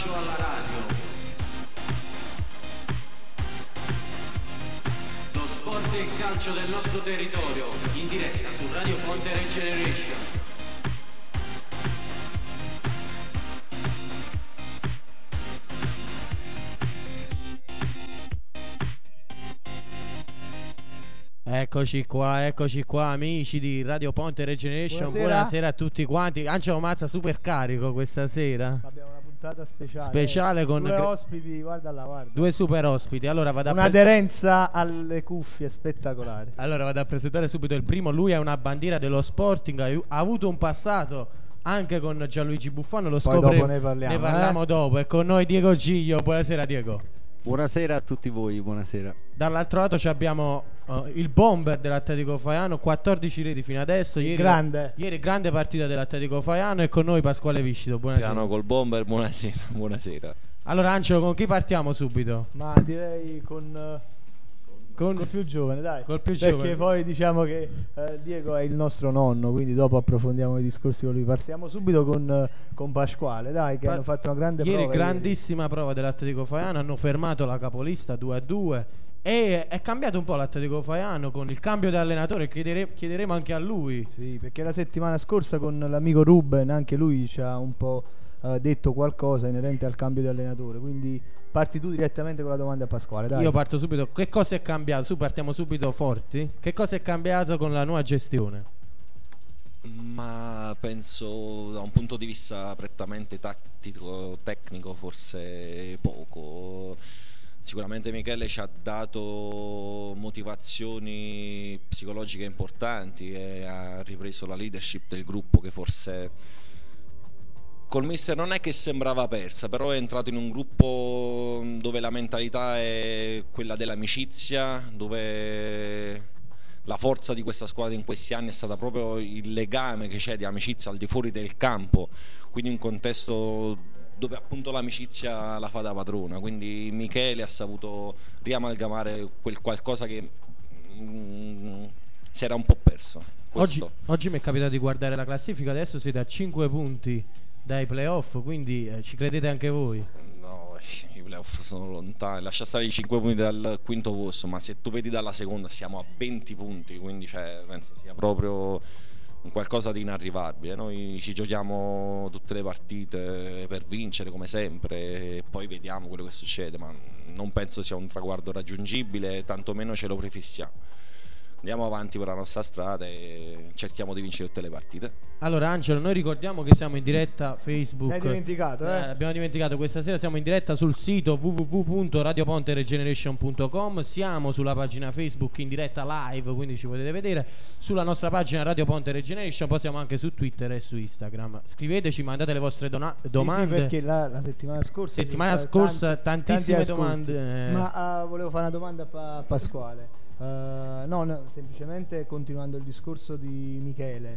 calcio alla radio. Lo sport e il calcio del nostro territorio, in diretta su Radio Ponte Regeneration. Eccoci qua amici di Radio Ponte Regeneration. Buonasera a tutti quanti. Angelo Mazza super carico questa sera. Abbiamo una puntata speciale con due ospiti, guarda. Due super ospiti. Allora un'aderenza alle cuffie spettacolare. Allora vado a presentare subito il primo. Lui è una bandiera dello Sporting, ha avuto un passato anche con Gianluigi Buffon, lo scopriremo. Ne parliamo dopo. E con noi Diego Giglio. Buonasera Diego. Buonasera a tutti voi, buonasera. Dall'altro lato abbiamo il bomber dell'Atletico Faiano, 14 reti fino adesso. Ieri grande partita dell'Atletico Faiano. E con noi Pasquale Viscito. Buonasera. Piano col bomber, buonasera. Allora Angelo, con chi partiamo subito? Ma direi con il più giovane, dai. Perché poi diciamo che Diego è il nostro nonno, quindi dopo approfondiamo i discorsi con lui. Partiamo subito con Pasquale, dai, che hanno fatto una grande prova. Grandissima prova dell'Atletico Faiano, hanno fermato la capolista 2-2 e è cambiato un po' l'Atletico Faiano con il cambio di allenatore. Chiederemo anche a lui. Sì, perché la settimana scorsa con l'amico Ruben anche lui ci ha un po' detto qualcosa inerente al cambio di allenatore, quindi parti tu direttamente con la domanda a Pasquale, dai. Io parto subito. Che cosa è cambiato? Partiamo subito forti. Che cosa è cambiato con la nuova gestione? Ma penso da un punto di vista prettamente tattico, tecnico, forse poco. Sicuramente Michele ci ha dato motivazioni psicologiche importanti e ha ripreso la leadership del gruppo, che forse col mister non è che sembrava persa, però è entrato in un gruppo dove la mentalità è quella dell'amicizia, dove la forza di questa squadra in questi anni è stata proprio il legame che c'è di amicizia al di fuori del campo, quindi un contesto dove appunto l'amicizia la fa da padrona, quindi Michele ha saputo riamalgamare quel qualcosa che si era un po' perso. Oggi mi è capitato di guardare la classifica, adesso siete a 5 punti dai playoff, quindi ci credete anche voi? No, i playoff sono lontani, lascia stare i 5 punti dal quinto posto, ma se tu vedi dalla seconda siamo a 20 punti, quindi penso sia proprio un qualcosa di inarrivabile. Noi ci giochiamo tutte le partite per vincere come sempre e poi vediamo quello che succede, ma non penso sia un traguardo raggiungibile, tantomeno ce lo prefissiamo. Andiamo avanti per la nostra strada e cerchiamo di vincere tutte le partite. Allora Angelo, noi ricordiamo che siamo in diretta Facebook. L'hai dimenticato, abbiamo dimenticato, questa sera siamo in diretta sul sito www.radioponteregeneration.com. Siamo sulla pagina Facebook in diretta live, quindi ci potete vedere. Sulla nostra pagina Radio Ponte Regeneration, poi siamo anche su Twitter e su Instagram. Scriveteci, mandate le vostre domande. Sì, perché la settimana scorsa tantissime domande. Ma volevo fare una domanda a Pasquale. No, semplicemente continuando il discorso di Michele,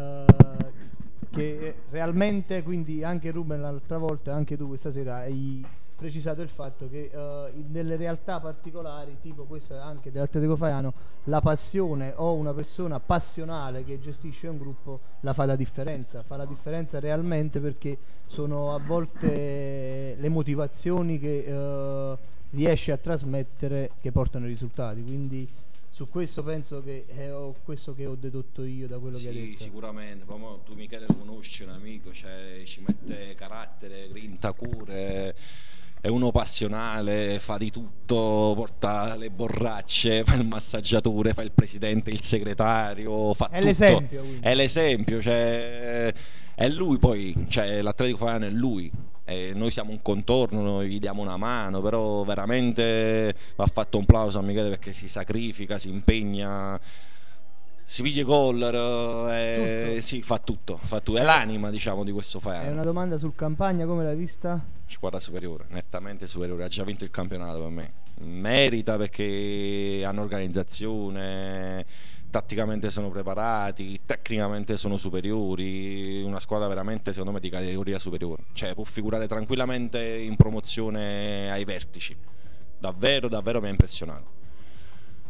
che realmente, quindi anche Ruben l'altra volta, anche tu questa sera hai precisato il fatto che nelle realtà particolari, tipo questa anche dell'Atletico Faiano, la passione o una persona passionale che gestisce un gruppo fa la differenza realmente, perché sono a volte le motivazioni che riesce a trasmettere che portano i risultati, quindi su questo penso che è questo che ho dedotto io da quello che hai detto. Sì, sicuramente. Poi tu Michele lo conosci, un amico, ci mette carattere, grinta, cure, è uno passionale, fa di tutto, porta le borracce, fa il massaggiatore, fa il presidente, il segretario, fa tutto. È l'esempio, è lui poi, l'Atletico Faiano è lui. Noi siamo un contorno, noi gli diamo una mano, però veramente va fatto un plauso a Michele perché si sacrifica, si impegna, si piglia gol, sì, fa tutto, è l'anima, diciamo, di questo Faiano. È una domanda sul Campagna, come l'hai vista? Squadra superiore, nettamente superiore, ha già vinto il campionato per me, merita perché hanno organizzazione, tatticamente sono preparati, tecnicamente sono superiori, una squadra veramente secondo me di categoria superiore, può figurare tranquillamente in promozione ai vertici, davvero mi ha impressionato.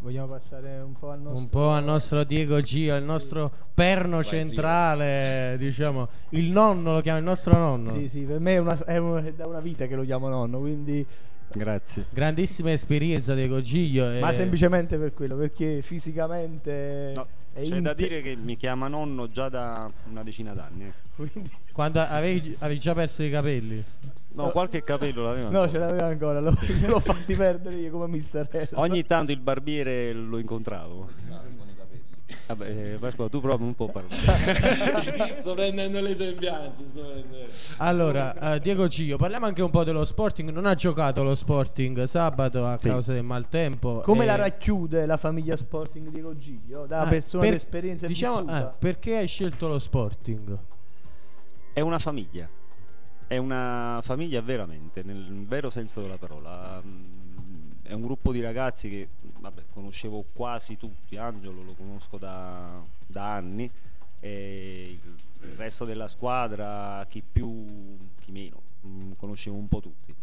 Vogliamo passare un po' al nostro Diego Gio, il nostro perno centrale, diciamo, il nonno, lo chiama il nostro nonno. Sì, per me è da una vita che lo chiamo nonno, quindi grazie. Grandissima esperienza Diego Giglio. Ma semplicemente per quello, perché fisicamente c'è da dire che mi chiama nonno già da una decina d'anni. Quindi... Quando avevi già perso i capelli? No, qualche capello l'aveva ancora. No, ce l'aveva ancora, l'ho fatti perdere io come Mister L. Ogni tanto il barbiere lo incontravo. Vabbè, Pasqua, tu proprio un po' parlare. Sto prendendo le sembianze. Allora, Diego Giglio, parliamo anche un po' dello Sporting. Non ha giocato lo Sporting sabato a causa del maltempo. Come la racchiude la famiglia Sporting Diego Giglio? Da persona d'esperienza, diciamo, perché hai scelto lo Sporting? È una famiglia. È una famiglia veramente, nel vero senso della parola. È un gruppo di ragazzi che conoscevo quasi tutti. Angelo lo conosco da anni, e il resto della squadra, chi più chi meno, conoscevo un po' tutti.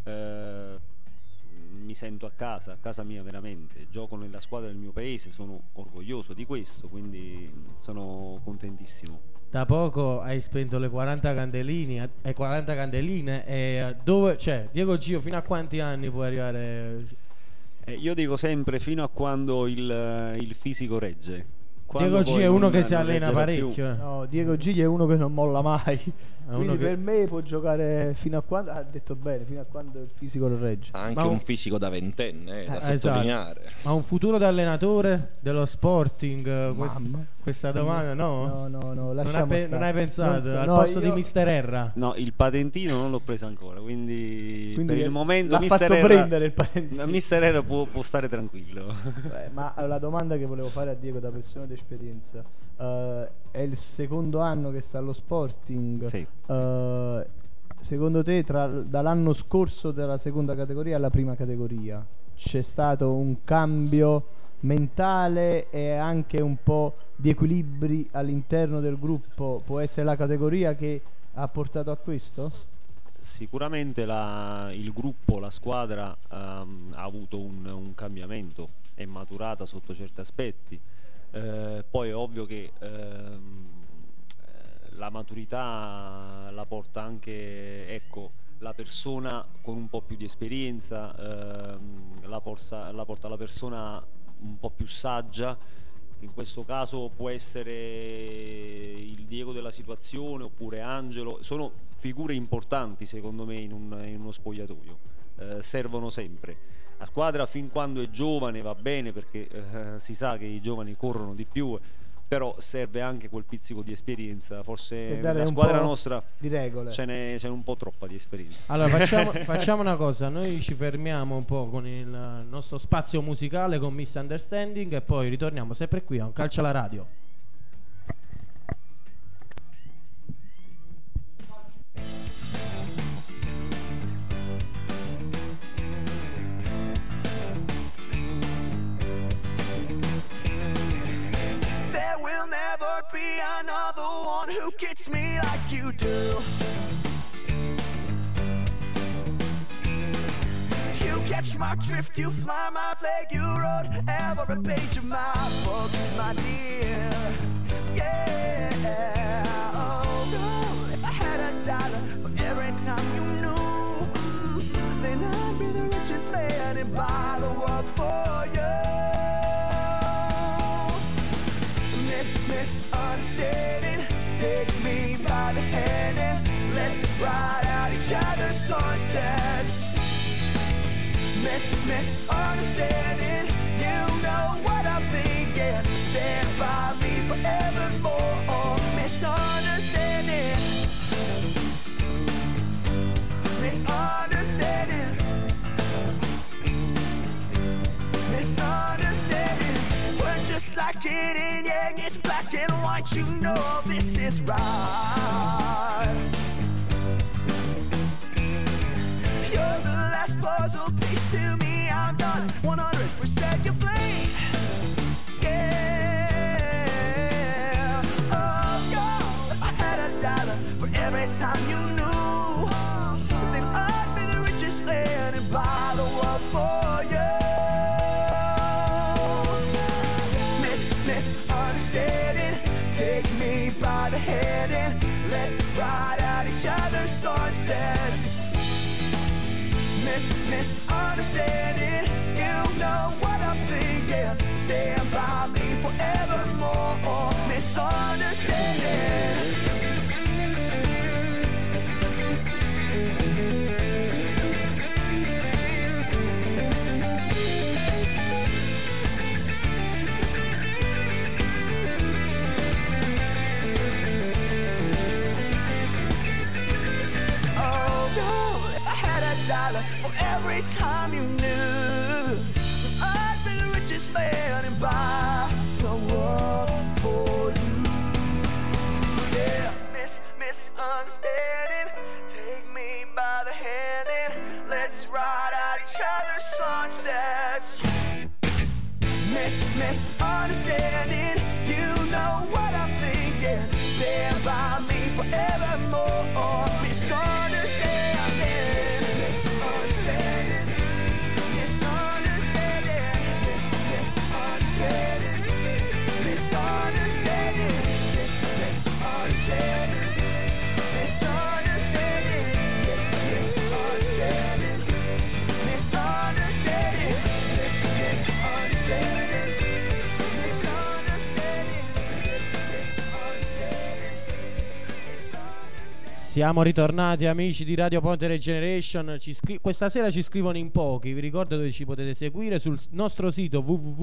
Mi sento a casa mia veramente, gioco nella squadra del mio paese, sono orgoglioso di questo, quindi sono contentissimo. Da poco hai spento le 40 candeline e dove, cioè, Diego Gio, fino a quanti anni puoi arrivare? Io dico sempre fino a quando il fisico regge. Diego G è uno che si allena parecchio. No, Diego G è uno che non molla mai. Quindi per me può giocare fino a quando, ha detto bene, fino a quando il fisico lo regge. Ha anche un fisico da ventenne, da sottolineare. Ma un futuro da allenatore dello Sporting? Questa domanda no? No, non hai pensato al posto di Mister Erra? No, il patentino non l'ho preso ancora, quindi per il momento Mister Erra può stare tranquillo. Ma la domanda che volevo fare a Diego da persona d'esperienza, è il secondo anno che sta allo Sporting. Sì. Secondo te dall'anno scorso dalla seconda categoria alla prima categoria c'è stato un cambio mentale e anche un po' di equilibri all'interno del gruppo? Può essere la categoria che ha portato a questo? Sicuramente il gruppo, la squadra ha avuto un cambiamento, è maturata sotto certi aspetti. Poi è ovvio che la maturità la porta anche, la persona con un po' più di esperienza, la porta la persona un po' più saggia. In questo caso può essere il Diego della situazione oppure Angelo. Sono figure importanti secondo me in uno spogliatoio, servono sempre. La squadra fin quando è giovane va bene, perché si sa che i giovani corrono di più, però serve anche quel pizzico di esperienza. Forse la squadra nostra di regole ce n'è un po' troppa di esperienza. Allora facciamo una cosa, noi ci fermiamo un po' con il nostro spazio musicale con Misunderstanding e poi ritorniamo sempre qui a Un Calcio alla Radio. Be another one who gets me like you do. You catch my drift, you fly my flag, you wrote every page of my book, my dear. Yeah. Oh no, if I had $1 for every time you knew, then I'd be the richest man and buy the world for you. Misunderstanding, take me by the hand and let's ride out each other's sunsets. Misunderstanding, you know what I'm thinking. Stand by me forevermore. Misunderstanding, misunderstanding, misunderstanding. We're just like yin and yang, it's black and white, you know this is right. You're the last puzzle piece to me, I'm done 100% your blame. Yeah. Oh, yo, if I had $1 for every time you knew, then I'd be the richest man and buy the world for you. misunderstanding. You know what I'm thinking. Stand by me forevermore. Misunderstanding. For every time you knew I'd be the richest man and buy the world for you. Yeah, misunderstanding. Take me by the hand and let's ride out each other's sunsets. Misunderstanding. You know what I'm thinking. Stand by me forevermore. Misunderstanding. Siamo ritornati amici di Radio Ponte Regeneration. Questa sera ci scrivono in pochi. Vi ricordo dove ci potete seguire: sul nostro sito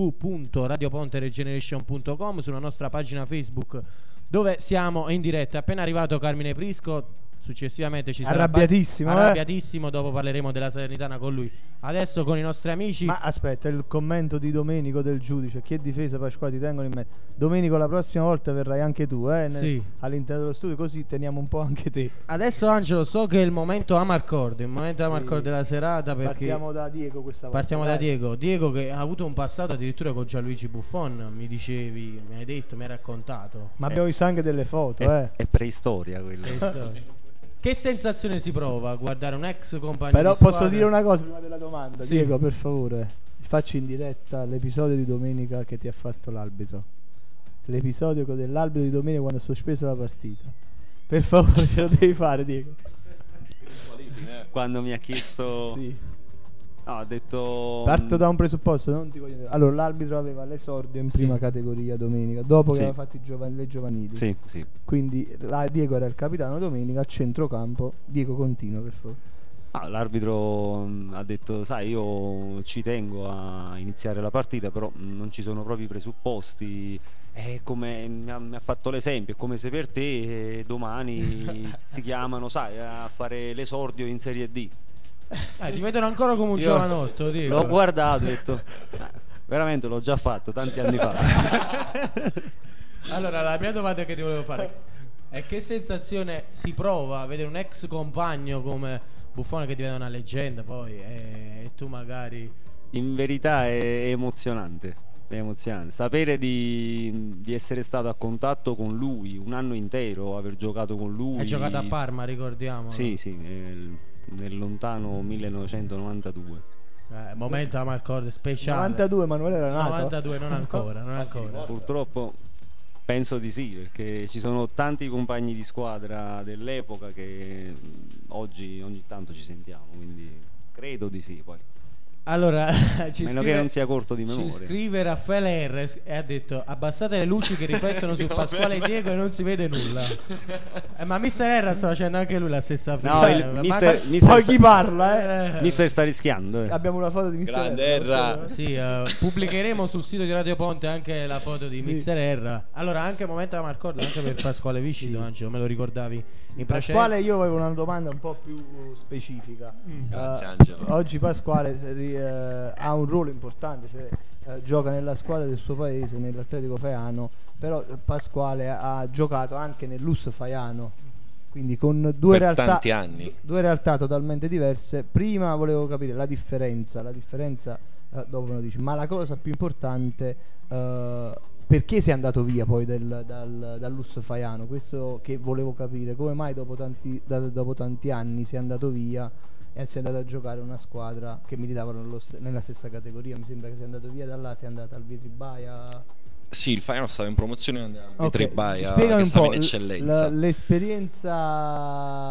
www.radioponteregeneration.com, sulla nostra pagina Facebook dove siamo in diretta. È appena arrivato Carmine Prisco, successivamente ci sarà arrabbiatissimo, dopo parleremo della Salernitana con lui. Adesso con i nostri amici. Ma aspetta, il commento di Domenico del giudice: che difesa, Pasquale, ti tengono in mezzo. Domenico, la prossima volta verrai anche tu sì, all'interno dello studio, così teniamo un po' anche te. Adesso Angelo, so che è il momento Amarcord, il momento Amarcord della serata, perché partiamo da Diego questa volta. Partiamo da Diego che ha avuto un passato addirittura con Gianluigi Buffon, mi dicevi, mi hai detto, mi hai raccontato. Ma abbiamo visto anche delle foto, È preistoria quella. Che sensazione si prova a guardare un ex compagno Però di squadra? posso dire una cosa prima della domanda? Sì. Diego, per favore, facci in diretta l'episodio di domenica che ti ha fatto l'arbitro. L'episodio dell'arbitro di domenica quando ha sospeso la partita. Per favore, ce lo devi fare, Diego. Quando mi ha chiesto... Sì. No, ha detto... Parto da un presupposto, non ti voglio dire. Allora, l'arbitro aveva l'esordio in prima categoria domenica, dopo che aveva fatto le giovanili. Sì. Quindi Diego era il capitano domenica, a centrocampo. Diego, continua, per favore. L'arbitro ha detto: sai, io ci tengo a iniziare la partita, però non ci sono proprio i presupposti. Come mi ha fatto l'esempio, è come se per te domani ti chiamano, sai, a fare l'esordio in Serie D. Ti vedono ancora come un giovanotto, Diego. L'ho guardato e ho detto: veramente l'ho già fatto tanti anni fa. Allora, la mia domanda che ti volevo fare è: che sensazione si prova a vedere un ex compagno come Buffon che diventa una leggenda poi e tu magari... In verità è emozionante. È emozionante sapere di essere stato a contatto con lui un anno intero, aver giocato con lui. Hai giocato a Parma, ricordiamo. Sì, nel lontano 1992. Momento Amarcord speciale. 92, Manuele era nato? 92, non ancora. Purtroppo penso di sì, perché ci sono tanti compagni di squadra dell'epoca che oggi ogni tanto ci sentiamo, quindi credo di sì. Poi allora, meno che non sia corto di memoria. Ci scrive Raffaele R e ha detto: abbassate le luci che riflettono su Pasquale e Diego e non si vede nulla. Ma Mister R sta facendo anche lui la stessa fine. No, Mister poi chi parla? Mister sta rischiando. Abbiamo una foto di Mister R. Sì, pubblicheremo sul sito di Radio Ponte anche la foto di Mister R. Allora, anche momento da Marcord anche per Pasquale Viscido, Angelo, me lo ricordavi in Pasquale, io avevo una domanda un po' più specifica. Grazie Angelo. Oggi Pasquale ha un ruolo importante, cioè, gioca nella squadra del suo paese, nell'Atletico Faiano, però Pasquale ha giocato anche nell'Us Faiano, quindi con due tanti anni. Due realtà totalmente diverse. Prima volevo capire la differenza dopo me lo dici, ma la cosa più importante, perché sei andato via poi dall'Us Faiano? Questo che volevo capire, come mai dopo tanti anni sei andato via e sei andato a giocare una squadra che militava nella stessa categoria. Mi sembra che sei andato via da là, sei andato al Vitribaia. Sì, il Faiano stava in promozione al Vitribaia, Spiegami che un stava po' in eccellenza. l'esperienza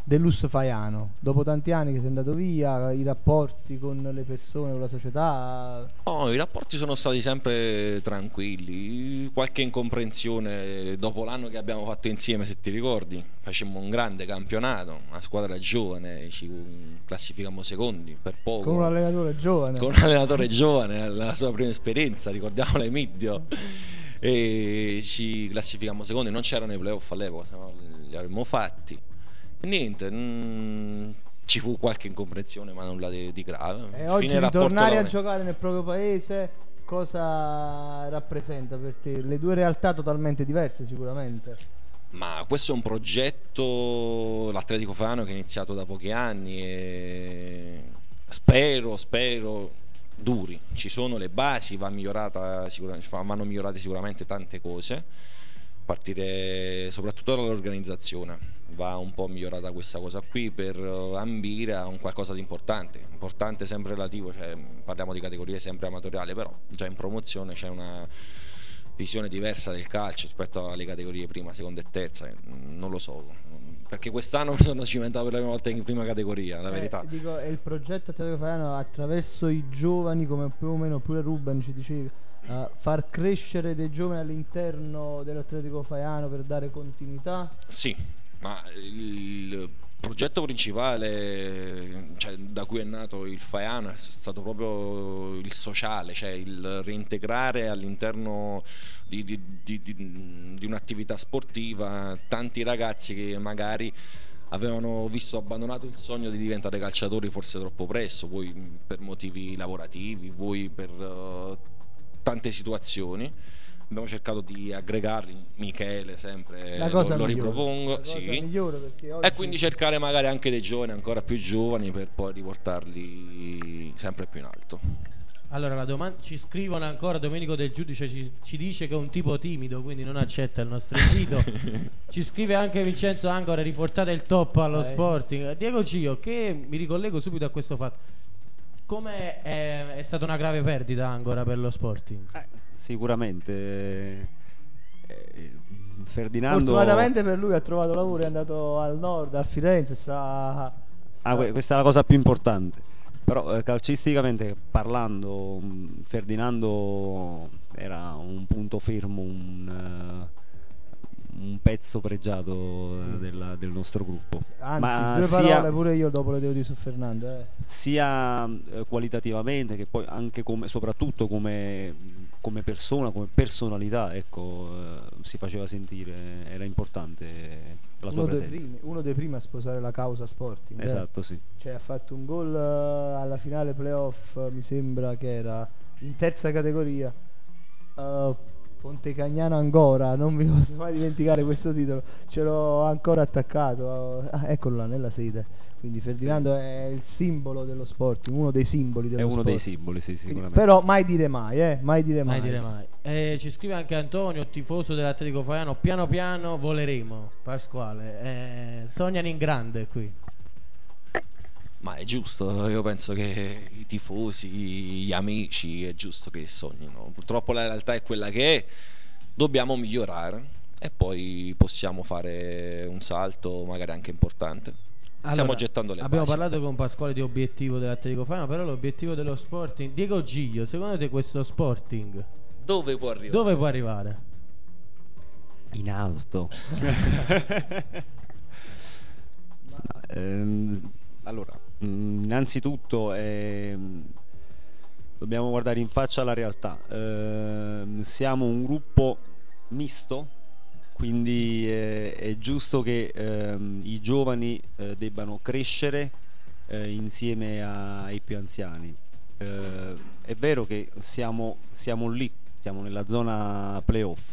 dell'Us Faiano, dopo tanti anni che sei andato via, i rapporti con le persone, con la società? Oh, i rapporti sono stati sempre tranquilli, qualche incomprensione dopo l'anno che abbiamo fatto insieme, se ti ricordi, facemmo un grande campionato, una squadra giovane, ci classificammo secondi per poco. Con un allenatore giovane. Con un allenatore giovane, la sua prima esperienza, ricordiamo l'Emidio, e ci classificammo secondi, non c'erano i playoff all'epoca, se no li avremmo fatti. E niente, ci fu qualche incomprensione, ma nulla di grave. E oggi ritornare a giocare nel proprio paese, cosa rappresenta per te? Le due realtà totalmente diverse sicuramente. Ma questo è un progetto, l'Atletico Faiano, che è iniziato da pochi anni e spero duri. Ci sono le basi, vanno migliorate sicuramente tante cose, a partire soprattutto dall'organizzazione. Va un po' migliorata questa cosa qui per ambire a un qualcosa di importante sempre relativo, cioè, parliamo di categorie sempre amatoriali, però già in promozione c'è una visione diversa del calcio rispetto alle categorie prima, seconda e terza, non lo so, perché quest'anno mi sono cimentato per la prima volta in prima categoria, la verità. Dico, è il progetto Atletico Faiano attraverso i giovani, come più o meno pure Ruben ci dicevi, far crescere dei giovani all'interno dell'Atletico Faiano per dare continuità? Sì, ma il progetto principale, cioè, da cui è nato il Faiano, è stato proprio il sociale, cioè il reintegrare all'interno di un'attività sportiva tanti ragazzi che magari avevano visto abbandonato il sogno di diventare calciatori forse troppo presto, vuoi per motivi lavorativi, vuoi per tante situazioni. Abbiamo cercato di aggregarli, Michele sempre lo ripropongo, sì. E quindi cercare magari anche dei giovani ancora più giovani per poi riportarli sempre più in alto. Allora la domanda ci scrivono ancora, Domenico Del Giudice ci dice che è un tipo timido, quindi non accetta il nostro invito. Ci scrive anche Vincenzo Angora, riportate il top allo Sporting. Diego Gio, che mi ricollego subito a questo fatto, come è stata una grave perdita Angora per lo Sporting? Sicuramente Ferdinando, fortunatamente per lui, ha trovato lavoro, è andato al nord, a Firenze, questa è la cosa più importante. Però calcisticamente parlando, Ferdinando era un punto fermo, un pezzo pregiato del nostro gruppo. Anzi, ma due parole pure io dopo le devo dire su Fernando, sia qualitativamente che poi anche soprattutto come persona, come personalità, ecco, si faceva sentire, era importante la sua presenza. Uno dei primi a sposare la causa Sporting. Esatto, sì. Cioè ha fatto un gol alla finale playoff, mi sembra che era in terza categoria, Ponte Cagnano Angora, non mi posso mai dimenticare questo titolo, ce l'ho ancora attaccato, eccolo là nella sede. Quindi Ferdinando è il simbolo dello Sporting, uno dei simboli dello Sporting. È uno dei simboli, sì, sicuramente. Però mai dire mai, mai dire mai. Ci scrive anche Antonio, tifoso dell'Atletico Faiano, piano piano voleremo, Pasquale. Sognano in grande qui. Ma è giusto, io penso che i tifosi, gli amici, è giusto che sognino. Purtroppo la realtà è quella che è, dobbiamo migliorare e poi possiamo fare un salto magari anche importante. Allora, stiamo gettando le abbiamo basi. parlato con Pasquale di obiettivo dell'Atletico Faiano, però l'obiettivo dello Sporting, Diego Giglio, secondo te questo Sporting dove può arrivare? Dove può arrivare? In alto. Allora, innanzitutto dobbiamo guardare in faccia la realtà. Siamo un gruppo misto, quindi è giusto che i giovani debbano crescere insieme ai più anziani. È vero che siamo lì, siamo nella zona playoff,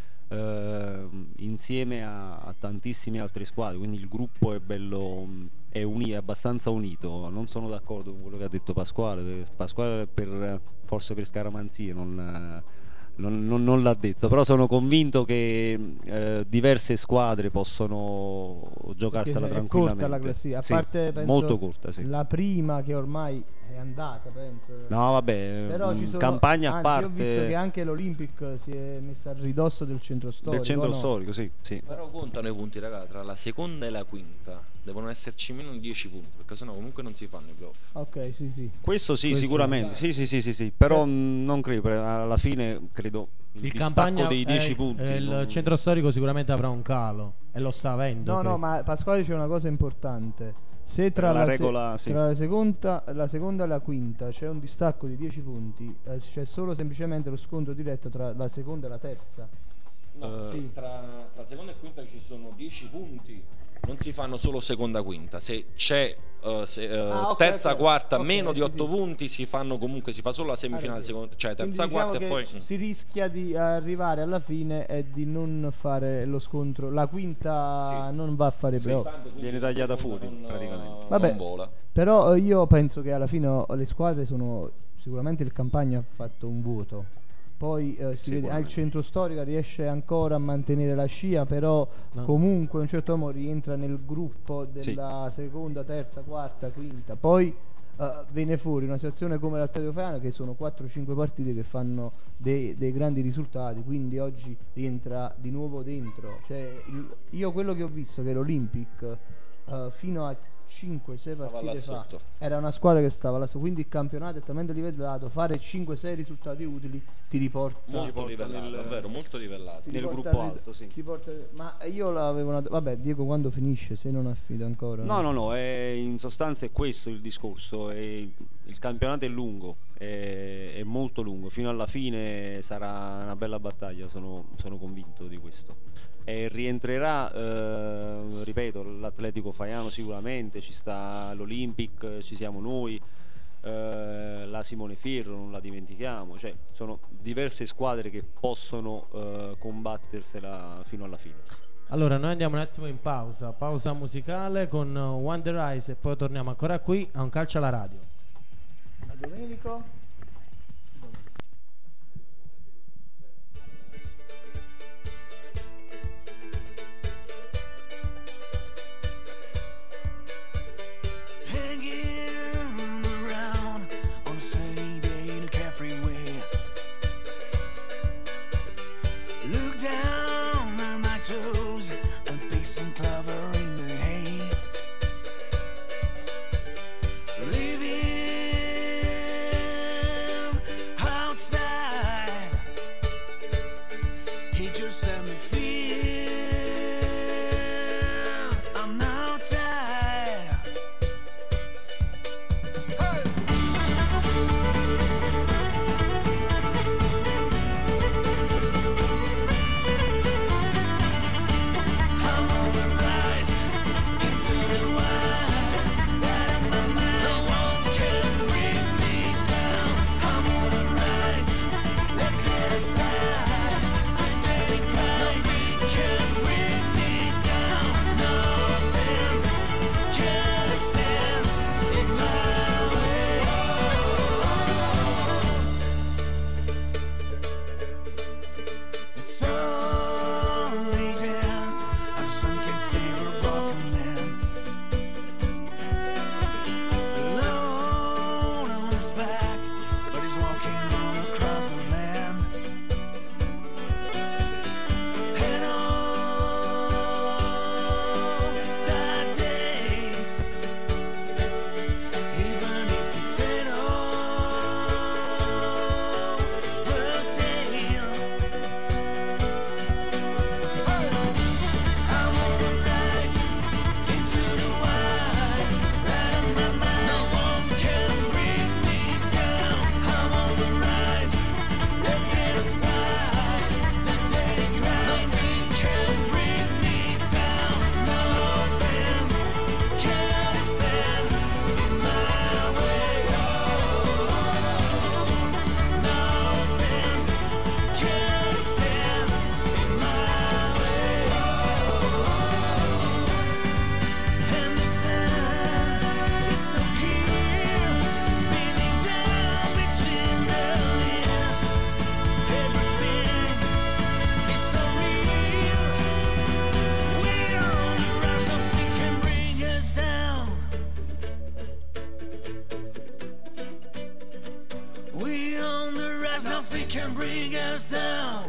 insieme a tantissime altre squadre, quindi il gruppo è bello, è abbastanza unito. Non sono d'accordo con quello che ha detto Pasquale, forse per scaramanzie non l'ha detto, però sono convinto che diverse squadre possono giocarsela tranquillamente. È corta la classifica, a sì, parte penso molto corta, sì. la prima che ormai è andata, penso. No, vabbè, però ci sono, campagna a parte. Io ho visto che anche l'Olympic si è messa a ridosso del centro storico. Del centro storico, sì. Però contano i punti, raga, tra la seconda e la quinta. Devono esserci meno di 10 punti, perché sennò comunque non si fanno i playoff. Ok, sì. Questo sicuramente. Sì. Però non credo, alla fine credo il Campagna dei 10 punti. Il centro storico sicuramente avrà un calo e lo sta avendo. No, ma Pasquale c'è una cosa importante. Se tra la seconda e la quinta c'è un distacco di 10 punti, c'è solo semplicemente lo scontro diretto tra la seconda e la terza. No, sì, tra seconda e quinta ci sono 10 punti. Non si fanno solo seconda quinta, se c'è terza, quarta, meno di 8 punti si fanno comunque, si fa solo la semifinale, cioè terza, quarta e poi si rischia di arrivare alla fine e di non fare lo scontro, la quinta non va a fare playoff, viene tagliata fuori praticamente. Vabbè, non vola. Però io penso che alla fine le squadre sono sicuramente, il Campagna ha fatto un vuoto. Poi si vede, il centro storico riesce ancora a mantenere la scia, però comunque in un certo modo rientra nel gruppo della seconda, terza, quarta, quinta. Poi viene fuori una situazione come l'Atletico Faiano, che sono 4-5 partite che fanno dei grandi risultati, quindi oggi rientra di nuovo dentro. Cioè, io quello che ho visto che l'Olympic fino a 5-6 partite fa era una squadra che stava là sotto, quindi il campionato è talmente livellato, fare 5-6 risultati utili ti riporta molto livellato, davvero molto livellato nel gruppo alto, ma io l'avevo vabbè, Diego, quando finisce, se non affida ancora? No, in sostanza è questo il discorso, il campionato è lungo, è molto lungo, fino alla fine sarà una bella battaglia, sono convinto di questo. E rientrerà, ripeto, l'Atletico Faiano sicuramente, ci sta l'Olympic, ci siamo noi, la Simone Fierro non la dimentichiamo, cioè sono diverse squadre che possono combattersela fino alla fine. Allora noi andiamo un attimo in pausa musicale con Wonder Eyes e poi torniamo ancora qui a Un Calcio alla Radio. A Domenico. 'cause nothing can bring us down.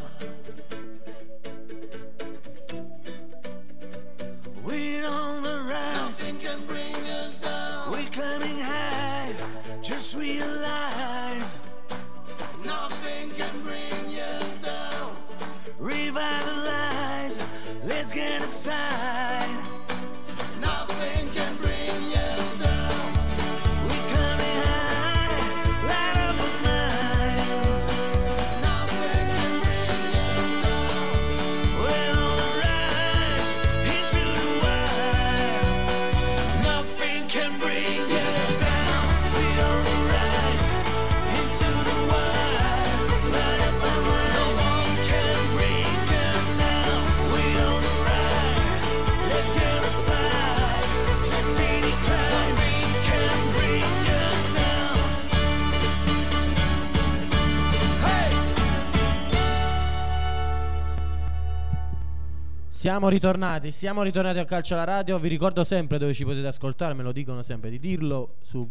We're on the rise, nothing can bring us down. We're climbing high, just realize nothing can bring us down. Revitalize, let's get inside. Nothing can bring us down. We're climbing high, light up our minds. Nothing can bring us down. We're on the rise, into the wild. Nothing can bring us down. We're on the rise, into the wild. Light up our minds. No one can bring us down. We're on the rise, let's get aside. Titanic climb, nothing can bring us down. Hey! Siamo ritornati a Calcio alla Radio. Vi ricordo sempre dove ci potete ascoltare, me lo dicono sempre di dirlo, su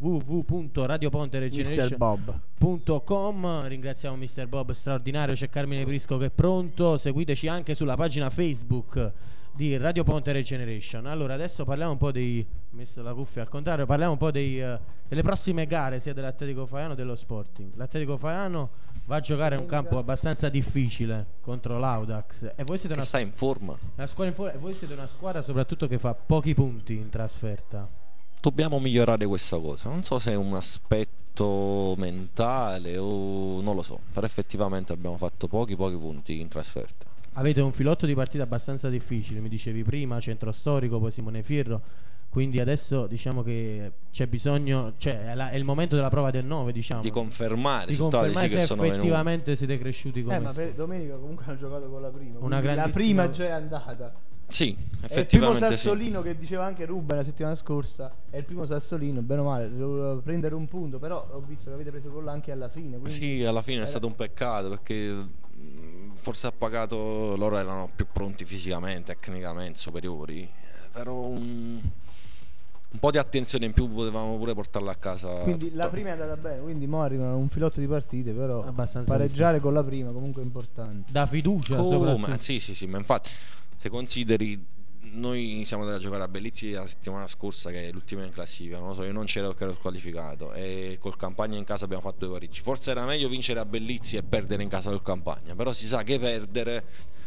www.radioponteregeneration.com. Ringraziamo Mr. Bob straordinario, c'è Carmine Prisco che è pronto. Seguiteci anche sulla pagina Facebook di Radio Ponte Regeneration. Allora adesso parliamo un po' dei, messo la cuffia al contrario, parliamo un po' delle prossime gare sia dell'Atletico Faiano che dello Sporting. L'Atletico Faiano va a giocare in un campo abbastanza difficile contro l'Audax e voi siete Che sta in forma. una squadra in e voi siete una squadra soprattutto che fa pochi punti in trasferta. Dobbiamo migliorare questa cosa. Non so se è un aspetto mentale o non lo so, però effettivamente abbiamo fatto pochi punti in trasferta. Avete un filotto di partita abbastanza difficile, mi dicevi prima, centro storico, poi Simone Fierro, quindi adesso diciamo che c'è bisogno, cioè è il momento della prova del 9, diciamo, Di confermare di i risultati confermare che se sono effettivamente siete cresciuti come ma per domenica comunque hanno giocato con la prima. Una quindi la grandissima- prima già è andata. Sì, È il primo effettivamente sì. Sassolino che diceva anche Ruben la settimana scorsa. È il primo Sassolino, bene o male, doveva prendere un punto. Però ho visto che avete preso gol anche alla fine. Quindi Sì, alla fine è stato un peccato perché forse ha pagato, loro erano più pronti fisicamente, tecnicamente superiori, però un po' di attenzione in più potevamo pure portarla a casa. Quindi la prima è andata bene. Quindi mo arrivano un filotto di partite. Però Abbastanza pareggiare con la prima comunque è importante. da fiducia soprattutto. Come? Sì, ma infatti se consideri, noi iniziamo a giocare a Bellizzi la settimana scorsa che è l'ultima in classifica, non lo so, io non c'ero perché ero squalificato e col Campagna in casa abbiamo fatto 2 pareggi. Forse era meglio vincere a Bellizzi e perdere in casa col Campagna, però si sa che perdere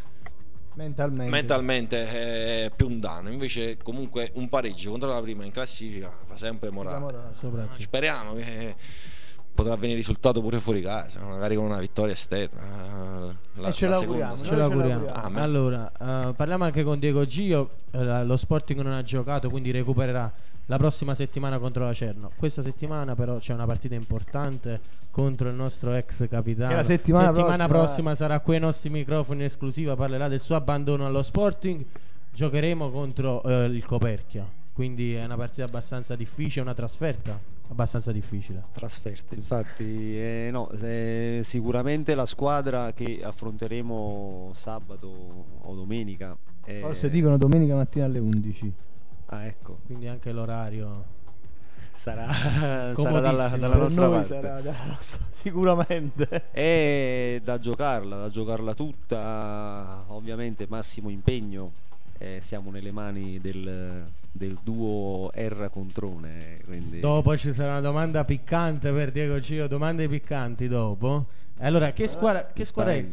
mentalmente è più un danno, invece comunque un pareggio contro la prima in classifica fa sempre morale. Soprattutto. Speriamo che potrà venire risultato pure fuori casa, magari con una vittoria esterna. E ce l'auguriamo, Ce l'auguriamo. Amen. Allora, parliamo anche con Diego Gio. Lo Sporting non ha giocato, quindi recupererà la prossima settimana contro la Cerno. Questa settimana però c'è una partita importante contro il nostro ex capitano. Che la settimana prossima sarà qui ai nostri microfoni in esclusiva, parlerà del suo abbandono allo Sporting. Giocheremo contro il Coperchia, quindi è una partita abbastanza difficile, una trasferta abbastanza difficile. Trasferte, infatti no, sicuramente la squadra che affronteremo sabato o domenica Forse dicono domenica mattina alle 11. Ah, ecco, Quindi anche l'orario sarà Comodissimo. dalla Per nostra noi parte. sarà dalla nostra, sicuramente. È da giocarla tutta, ovviamente massimo impegno, siamo nelle mani del duo Erra Controne, quindi Dopo ci sarà una domanda piccante per Diego Gio, domande piccanti dopo. Allora, che squadra è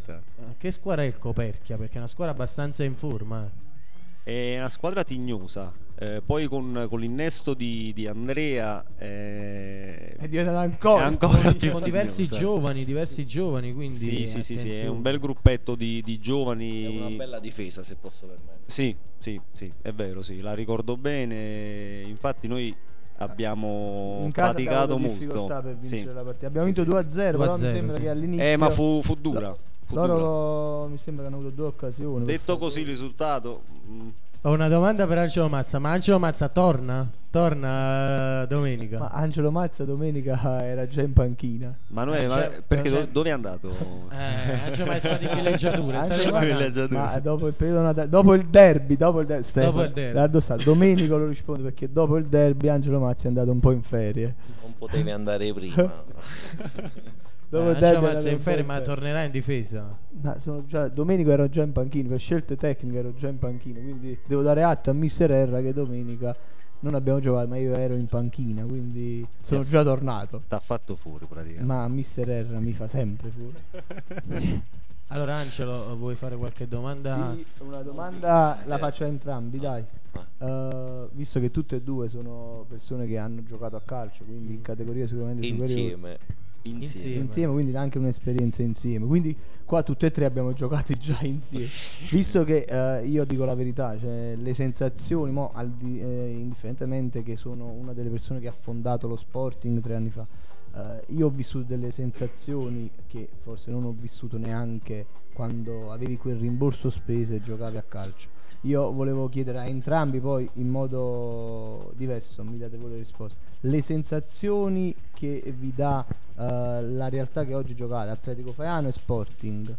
il Coperchia? Perché è una squadra abbastanza in forma. è una squadra tignosa, poi con l'innesto di Andrea È diventata ancora più Con diversi tignosa. giovani, quindi Sì, attenzione. è un bel gruppetto di giovani. È una bella difesa, se posso permettere. Sì, è vero, sì, la ricordo bene. Infatti noi abbiamo in casa faticato abbiamo avuto molto difficoltà per vincere sì. la partita. Abbiamo vinto 2-0, però mi 2-0, sembra sì. che all'inizio Ma fu dura. fu dura. loro mi sembra che hanno avuto 2 occasioni. Detto così il risultato Ho una domanda per Angelo Mazza, ma Angelo Mazza torna domenica? Ma Angelo Mazza domenica era già in panchina. Cioè, perché cioè- dove è andato? Angelo Mazza è stato in villeggiatura, è stato in Angelo vacanza. villeggiatura. Ma dopo il periodo natale, dopo il derby, Stefano, Dopo il derby. Guarda, sta, Domenico lo risponde perché dopo il derby Angelo Mazza è andato un po' in ferie. Non potevi andare prima. Angelo si inferma, tornerà in difesa. Ma Domenico ero già in panchina, per scelte tecniche ero già in panchina, quindi devo dare atto a Mister Erra che domenica non abbiamo giocato, ma io ero in panchina, quindi sono già tornato. T'ha fatto fuori praticamente. Ma Mister Erra mi fa sempre fuori. Allora Angelo, vuoi fare qualche domanda? Sì, una domanda la faccio a entrambi, dai. Visto che tutte e due sono persone che hanno giocato a calcio, quindi in categorie sicuramente superiori. Insieme, quindi anche un'esperienza insieme. Quindi qua tutte e tre abbiamo giocato già insieme. Visto che io dico la verità, cioè le sensazioni, indifferentemente che sono una delle persone che ha fondato lo Sporting 3 anni fa, io ho vissuto delle sensazioni che forse non ho vissuto neanche quando avevi quel rimborso spese e giocavi a calcio. Io volevo chiedere a entrambi, poi in modo diverso mi date voi le risposte, le sensazioni che vi dà la realtà che oggi giocate, Atletico Faiano e Sporting,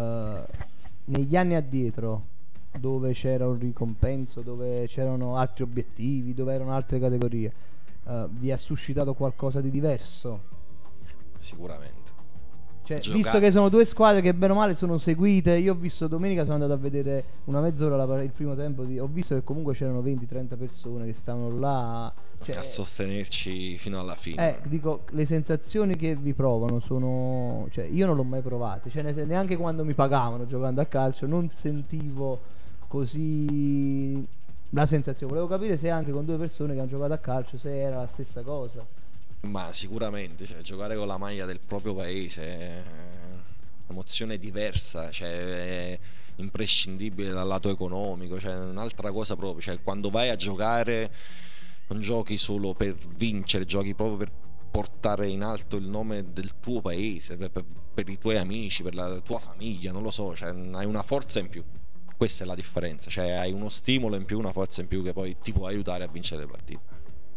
negli anni addietro, dove c'era un ricompenso, dove c'erano altri obiettivi, dove erano altre categorie, vi ha suscitato qualcosa di diverso? Sicuramente. Cioè, visto che sono due squadre che bene o male sono seguite, io ho visto domenica, sono andato a vedere una mezz'ora il primo tempo, ho visto che comunque c'erano 20-30 persone che stavano là, cioè, a sostenerci fino alla fine. Dico, le sensazioni che vi provano sono, cioè, io non l'ho mai provate, cioè, neanche quando mi pagavano giocando a calcio non sentivo così la sensazione. Volevo capire se anche con due persone che hanno giocato a calcio se era la stessa cosa. Ma sicuramente, cioè, giocare con la maglia del proprio paese è un'emozione diversa, cioè, è imprescindibile dal lato economico, cioè, un'altra cosa proprio, cioè, quando vai a giocare non giochi solo per vincere, giochi proprio per portare in alto il nome del tuo paese, per i tuoi amici, per la tua famiglia, non lo so, cioè, hai una forza in più. Questa è la differenza, cioè hai uno stimolo in più, una forza in più che poi ti può aiutare a vincere le partite.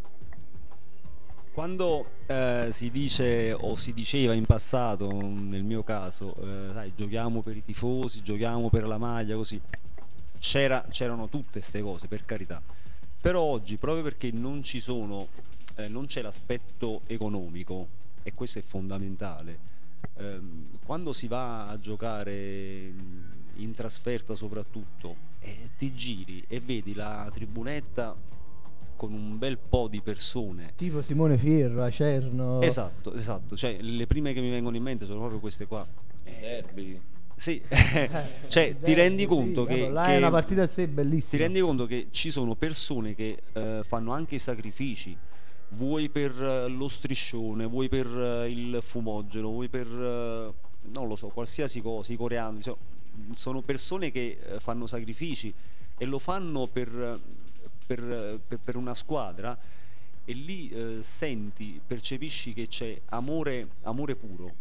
Quando si dice o si diceva in passato, nel mio caso, sai, giochiamo per i tifosi, giochiamo per la maglia, così, c'erano tutte queste cose, per carità. Però oggi, proprio perché non ci sono, non c'è l'aspetto economico, e questo è fondamentale, quando si va a giocare in trasferta soprattutto, ti giri e vedi la tribunetta con un bel po' di persone, tipo Simone Fierro, Acerno. Esatto, cioè le prime che mi vengono in mente sono proprio queste qua. Derby. Sì, cioè ti rendi conto che là è una partita a sé bellissima. Ti rendi conto che ci sono persone che fanno anche sacrifici, vuoi per lo striscione, vuoi per il fumogeno, vuoi per non lo so, qualsiasi cosa, i coreani, sono persone che fanno sacrifici e lo fanno per una squadra, e lì percepisci che c'è amore puro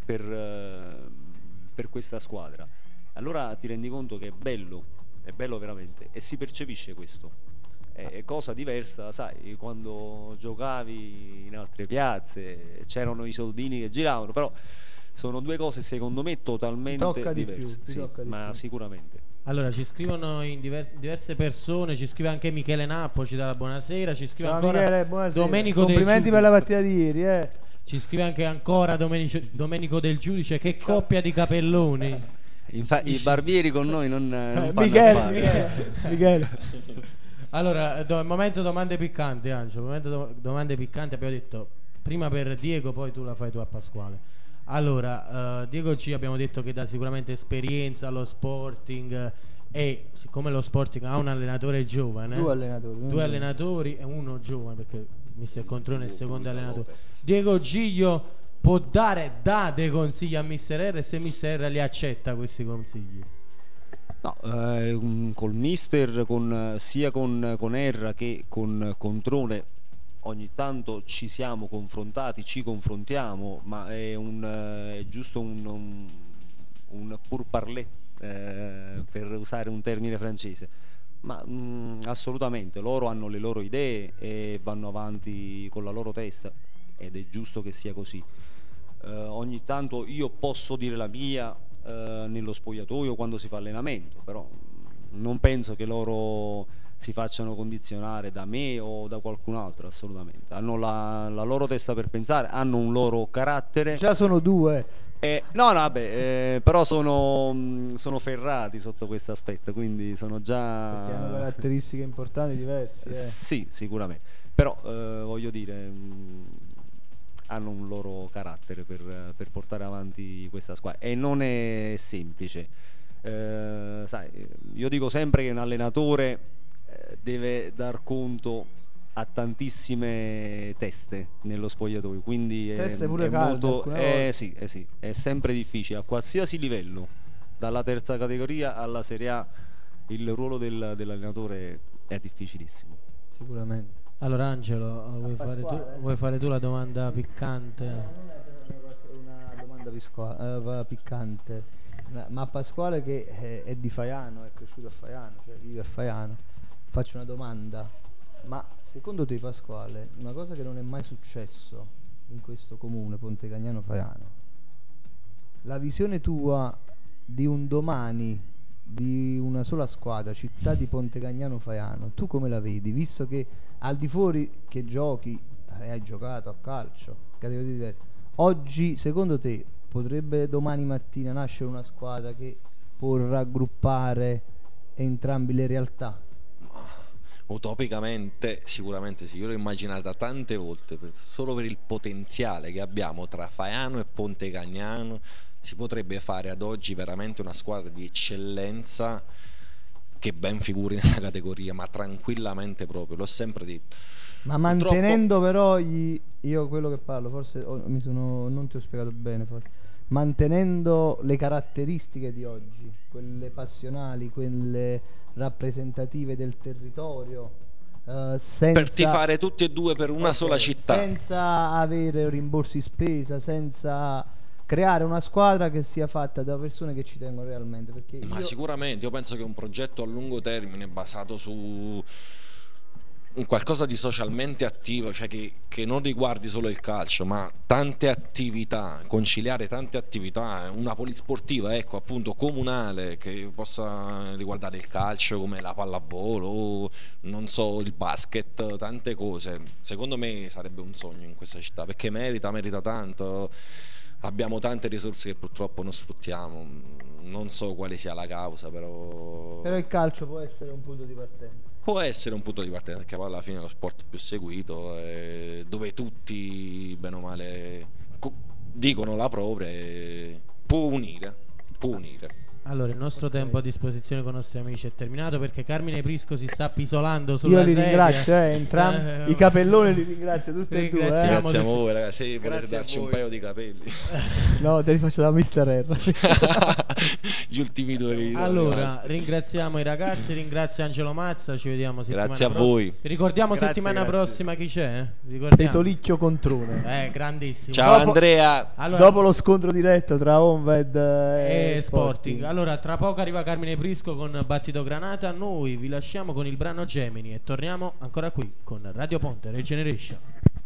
per questa squadra. Allora ti rendi conto che è bello veramente, e si percepisce questo. È cosa diversa, sai, quando giocavi in altre piazze c'erano i soldini che giravano, però sono due cose secondo me totalmente diverse. Ma sicuramente. Allora, ci scrivono in diverse persone, ci scrive anche Michele Nappo, ci dà la buonasera, ci scrive ancora Michele, buonasera. Domenico complimenti per la partita di ieri, Ci scrive anche ancora Domenico Del Giudice, che coppia di capelloni. Infatti i barbieri con noi non fanno Michele. Allora, momento domande piccanti, Angelo, momento domande piccanti, abbiamo detto prima per Diego, poi tu la fai tu a Pasquale. Allora, Diego G abbiamo detto che dà sicuramente esperienza allo Sporting, e siccome lo Sporting ha un allenatore giovane, due allenatori e uno giovane, perché Mister Controne è il secondo allenatore, Diego Giglio può dà dei consigli a Mister R, e se Mister R li accetta questi consigli? No, col Mister, sia con Erra che con Controne ogni tanto ci siamo confrontati, ci confrontiamo, ma è giusto un pourparler, per usare un termine francese. Ma assolutamente, loro hanno le loro idee e vanno avanti con la loro testa, ed è giusto che sia così. Ogni tanto io posso dire la mia nello spogliatoio quando si fa allenamento, però non penso che loro si facciano condizionare da me o da qualcun altro, assolutamente. Hanno la loro testa per pensare, hanno un loro carattere. Già sono due. No, vabbè, però sono ferrati sotto questo aspetto, quindi sono già... Perché hanno caratteristiche importanti diverse. Sì, sicuramente. Però voglio dire, hanno un loro carattere per portare avanti questa squadra e non è semplice. Sai, io dico sempre che un allenatore deve dar conto a tantissime teste nello spogliatoio, quindi Teste pure è calde, molto alcune sì, è sempre difficile a qualsiasi livello, dalla terza categoria alla Serie A. Il ruolo dell'allenatore è difficilissimo. Sicuramente. Allora Angelo, vuoi fare tu la domanda piccante? Non è una domanda piccante, ma Pasquale che è di Faiano, è cresciuto a Faiano, cioè vive a Faiano, faccio una domanda. Ma secondo te, Pasquale, una cosa che non è mai successo in questo comune Pontecagnano Faiano, la visione tua di un domani di una sola squadra, città di Pontecagnano Faiano, tu come la vedi? Visto che al di fuori che giochi, hai giocato a calcio, categorie diverse, oggi secondo te potrebbe domani mattina nascere una squadra che può raggruppare entrambe le realtà? Utopicamente sicuramente sì, io l'ho immaginata tante volte, solo per il potenziale che abbiamo tra Faiano e Pontecagnano si potrebbe fare ad oggi veramente una squadra di eccellenza che ben figuri nella categoria, ma tranquillamente proprio, l'ho sempre detto. Ma mantenendo però io quello che parlo, forse non ti ho spiegato bene, forse. Mantenendo le caratteristiche di oggi, quelle passionali, quelle rappresentative del territorio, senza, per tifare tutti e due per una sola città, senza avere rimborsi spesa, senza creare una squadra che sia fatta da persone che ci tengono realmente, perché ma sicuramente io penso che un progetto a lungo termine basato su un qualcosa di socialmente attivo, cioè che non riguardi solo il calcio, ma tante attività, conciliare tante attività, una polisportiva, ecco, appunto comunale, che possa riguardare il calcio come la pallavolo o non so, il basket, tante cose. Secondo me sarebbe un sogno in questa città, perché merita tanto. Abbiamo tante risorse che purtroppo non sfruttiamo, non so quale sia la causa, però il calcio può essere un punto di partenza. Può essere un punto di partenza, perché poi alla fine è lo sport più seguito, dove tutti, bene o male, dicono la propria e può unire. Allora, il nostro tempo a disposizione con i nostri amici è terminato, perché Carmine Prisco si sta appisolando sulla sedia. Io li ringrazio, entrambi. I capelloni li ringrazio tutti e due. Grazie a voi, ragazzi. Se potete darci un paio di capelli. No, te li faccio da Mr. R. Gli ultimi 2 video. Allora, ringraziamo i ragazzi, ringrazio Angelo Mazza, ci vediamo settimana prossima. Grazie a voi. Ricordiamo settimana prossima chi c'è? Petolicchio Controne. Grandissimo. Ciao Andrea. Allora, dopo lo scontro diretto tra Honved e Sporting. Allora, tra poco arriva Carmine Prisco con Battito Granata. Noi vi lasciamo con il brano Gemini e torniamo ancora qui con Radio Ponte Regeneration.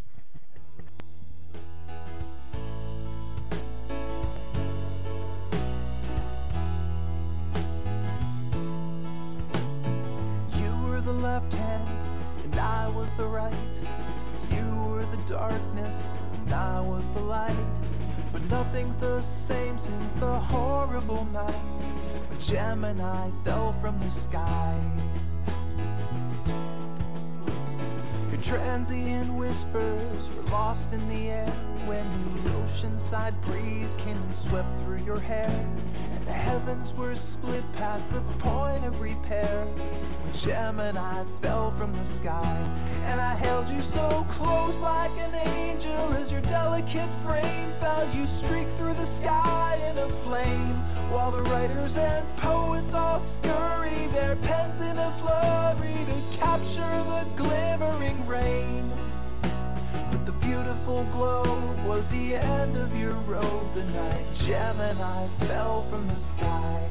You were the left hand and I was the right. You were the darkness and I was the light. But nothing's the same since the horrible night when Gemini fell from the sky. Your transient whispers were lost in the air when the oceanside breeze came and swept through your hair, and the heavens were split past the point of repair when Gemini fell from the sky. And I held you so close like an angel as your delicate frame felt you streak through the sky in a flame, while the writers and poets all scurry their pens in a flurry to capture the glimmering rain. But the beautiful glow was the end of your road the night Gemini fell from the sky.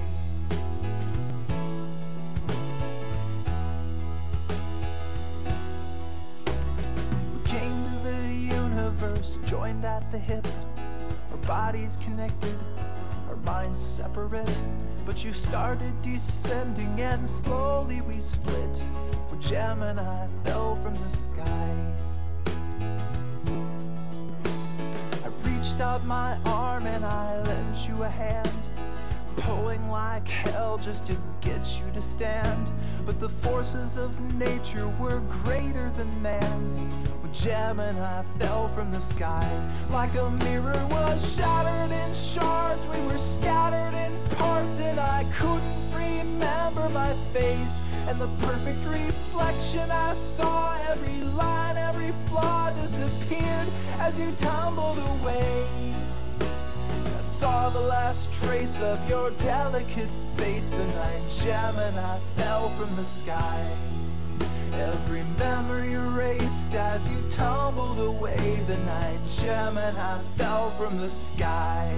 We came to the universe, joined at the hip, our bodies connected, our minds separate, but you started descending and slowly we split. For Gemini fell from the sky. I reached out my arm and I lent you a hand, pulling like hell just to get you to stand. But the forces of nature were greater than man. When Gemini fell from the sky, like a mirror was shattered in shards. We were scattered in parts and I couldn't remember my face. And the perfect reflection I saw, every line, every flaw disappeared as you tumbled away. I saw the last trace of your delicate face the night Gemini fell from the sky. Every memory erased as you tumbled away the night Gemini fell from the sky.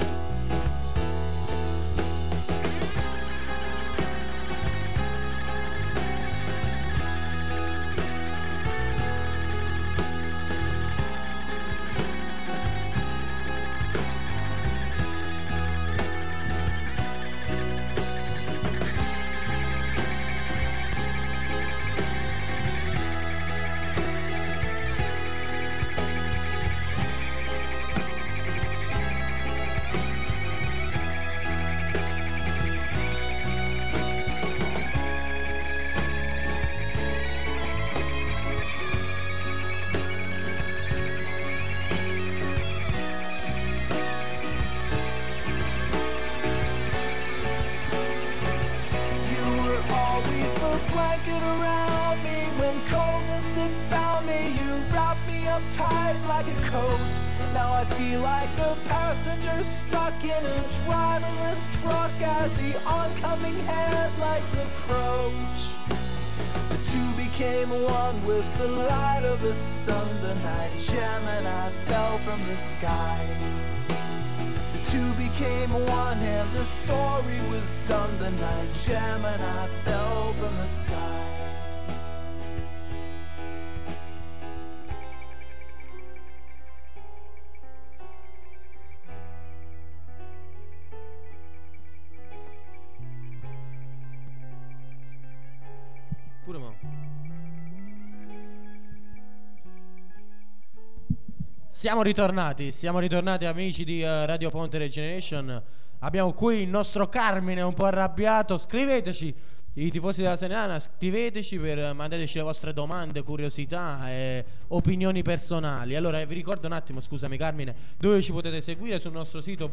Siamo ritornati amici di Radio Ponte Regeneration. Abbiamo qui il nostro Carmine un po' arrabbiato. Scriveteci, i tifosi della Salernitana, scriveteci, mandateci le vostre domande, curiosità e opinioni personali. Allora vi ricordo un attimo, scusami Carmine, dove ci potete seguire: sul nostro sito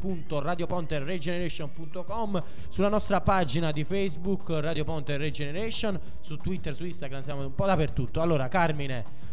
www.radioponteregeneration.com, sulla nostra pagina di Facebook Radio Ponte Regeneration, su Twitter, su Instagram, siamo un po' dappertutto. Allora Carmine,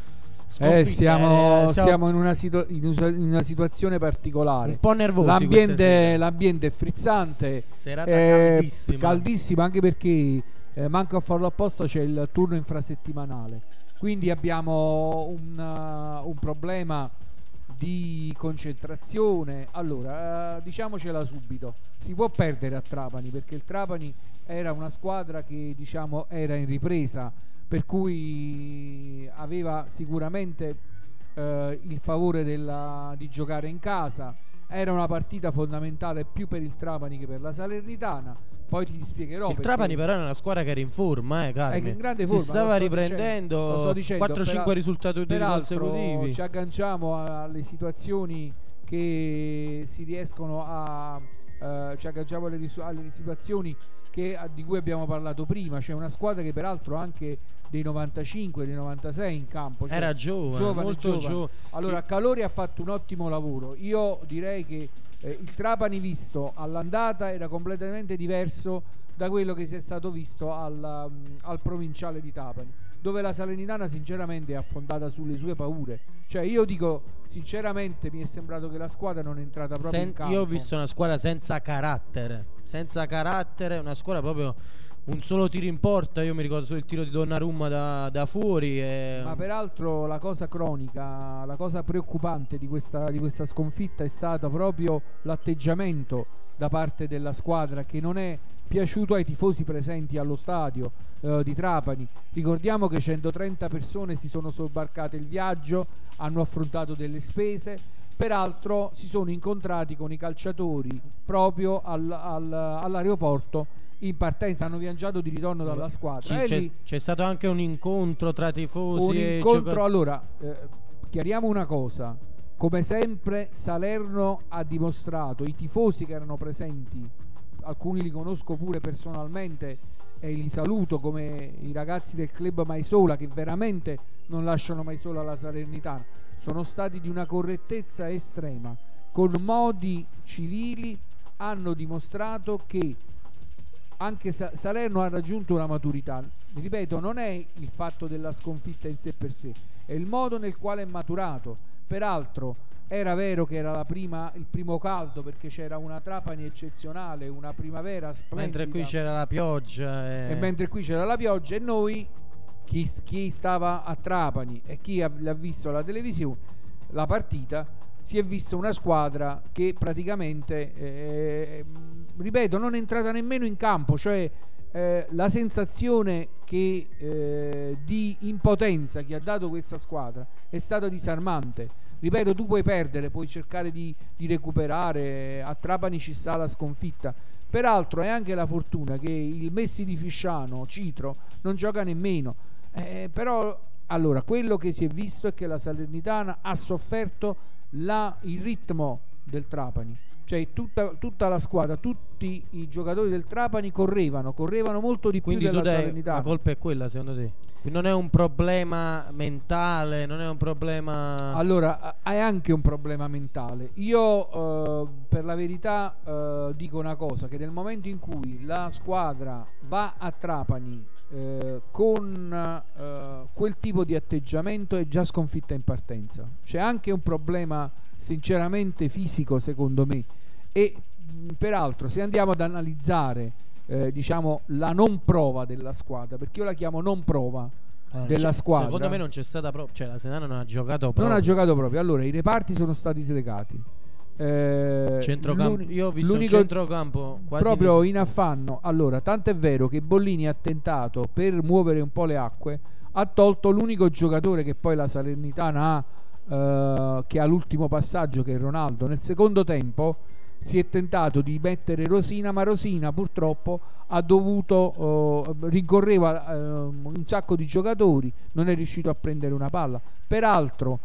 siamo in una situazione particolare, un po' nervosi. L'ambiente è frizzante, serata caldissima, anche perché manco a farlo apposta c'è il turno infrasettimanale, quindi abbiamo un problema di concentrazione. Allora, diciamocela subito, si può perdere a Trapani, perché il Trapani era una squadra che era in ripresa, per cui aveva sicuramente il favore di giocare in casa. Era una partita fondamentale più per il Trapani che per la Salernitana. Poi ti spiegherò. Il Trapani però è una squadra che era in forma, Carmine. È in grande forma. Si stava riprendendo, 4-5 risultati consecutivi. Ci agganciamo alle situazioni che si riescono ci agganciamo alle situazioni di cui abbiamo parlato prima. C'è una squadra che peraltro anche dei 95, dei 96 in campo, cioè era giovane, molto giovane. Allora Calori ha fatto un ottimo lavoro. Io direi che il Trapani visto all'andata era completamente diverso da quello che si è stato visto al provinciale di Trapani, dove la Salernitana sinceramente è affondata sulle sue paure. Cioè io dico sinceramente, mi è sembrato che la squadra non è entrata proprio in campo. Io ho visto una squadra senza carattere, una squadra proprio un solo tiro in porta. Io mi ricordo solo il tiro di Donnarumma da fuori Ma peraltro la cosa cronica, la cosa preoccupante di questa sconfitta è stata proprio l'atteggiamento da parte della squadra, che non è piaciuto ai tifosi presenti allo stadio di Trapani. Ricordiamo che 130 persone si sono sobbarcate il viaggio, hanno affrontato delle spese Peraltro si sono incontrati con i calciatori proprio all'aeroporto in partenza, hanno viaggiato di ritorno dalla squadra. C'è stato anche un incontro tra tifosi Allora, chiariamo una cosa: come sempre Salerno ha dimostrato, i tifosi che erano presenti, alcuni li conosco pure personalmente e li saluto, come i ragazzi del club Maisola, che veramente non lasciano mai sola la Salernitana, sono stati di una correttezza estrema, con modi civili hanno dimostrato che anche Salerno ha raggiunto una maturità. Ripeto, non è il fatto della sconfitta in sé per sé, è il modo nel quale è maturato. Peraltro era vero che era il primo caldo, perché c'era una Trapani eccezionale, una primavera splendida, mentre qui c'era la pioggia e mentre qui c'era la pioggia, e noi, chi stava a Trapani e chi l'ha visto alla televisione la partita, si è visto una squadra che praticamente ripeto, non è entrata nemmeno in campo, cioè la sensazione di impotenza che ha dato questa squadra è stata disarmante. Ripeto, tu puoi perdere, puoi cercare di recuperare, a Trapani ci sta la sconfitta. Peraltro è anche la fortuna che il Messi di Fisciano, Citro, non gioca nemmeno. Però allora quello che si è visto è che la Salernitana ha sofferto il ritmo del Trapani, cioè tutta la squadra, tutti i giocatori del Trapani correvano molto di più della Salernitana. La colpa è quella, secondo te? Non è un problema mentale, non è un problema... Allora, è anche un problema mentale. Io per la verità dico una cosa, che nel momento in cui la squadra va a Trapani con quel tipo di atteggiamento, è già sconfitta in partenza. C'è anche un problema sinceramente fisico, secondo me. E peraltro, se andiamo ad analizzare diciamo la non prova della squadra, perché io la chiamo non prova della squadra, secondo me non c'è stata proprio, cioè la Salernitana non ha giocato proprio. Non ha giocato proprio. Allora, i reparti sono stati slegati, centrocampo, io ho visto l'unico centrocampo quasi proprio in affanno. Allora, tanto è vero che Bollini ha tentato, per muovere un po' le acque, ha tolto l'unico giocatore che poi la Salernitana ha, che ha l'ultimo passaggio, che è Ronaldo. Nel secondo tempo si è tentato di mettere Rosina, ma Rosina purtroppo ha dovuto rincorreva un sacco di giocatori, non è riuscito a prendere una palla. Peraltro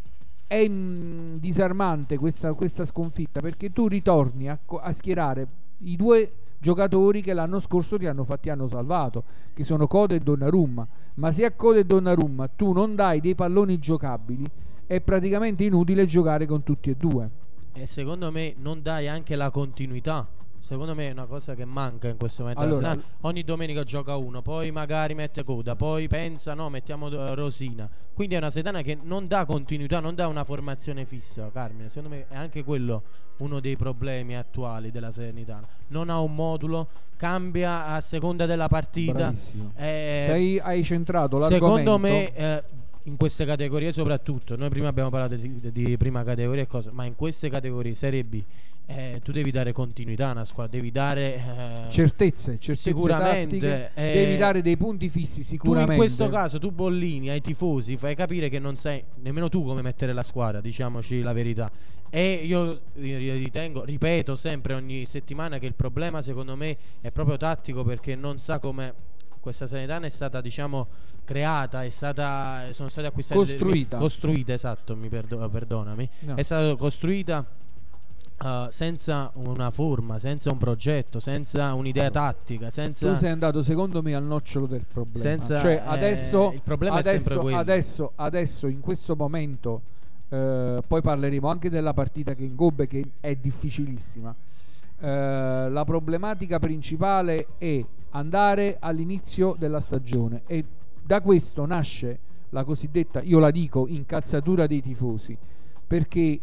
è disarmante questa sconfitta, perché tu ritorni a schierare i due giocatori che l'anno scorso ti hanno salvato, che sono Coda e Donnarumma, ma se a Coda e Donnarumma tu non dai dei palloni giocabili, è praticamente inutile giocare con tutti e due. E secondo me non dai anche la continuità. Secondo me è una cosa che manca in questo momento. Allora, ogni domenica gioca uno, poi magari mette Coda, poi pensa no, mettiamo Rosina. Quindi è una Salernitana che non dà continuità, non dà una formazione fissa, Carmine. Secondo me è anche quello uno dei problemi attuali della Salernitana. Non ha un modulo, cambia a seconda della partita. Hai centrato l'argomento. Secondo me in queste categorie soprattutto, noi prima abbiamo parlato di prima categoria e cose, ma in queste categorie Serie B tu devi dare continuità a una squadra, devi dare certezze sicuramente tattiche, devi dare dei punti fissi sicuramente. Tu in questo caso, tu Bollini ai tifosi fai capire che non sai nemmeno tu come mettere la squadra, diciamoci la verità. E io ritengo, ripeto sempre ogni settimana, che il problema secondo me è proprio tattico, perché non sa come questa Salernitana è stata, diciamo, creata, sono state acquistate, costruita, esatto, perdonami, no. È stata costruita senza una forma, senza un progetto, senza un'idea tattica, senza... Tu sei andato secondo me al nocciolo del problema, cioè adesso il problema è sempre quello. Adesso in questo momento poi parleremo anche della partita che ingobbe, che è difficilissima. La problematica principale è andare all'inizio della stagione, e da questo nasce la cosiddetta, io la dico, incazzatura dei tifosi, perché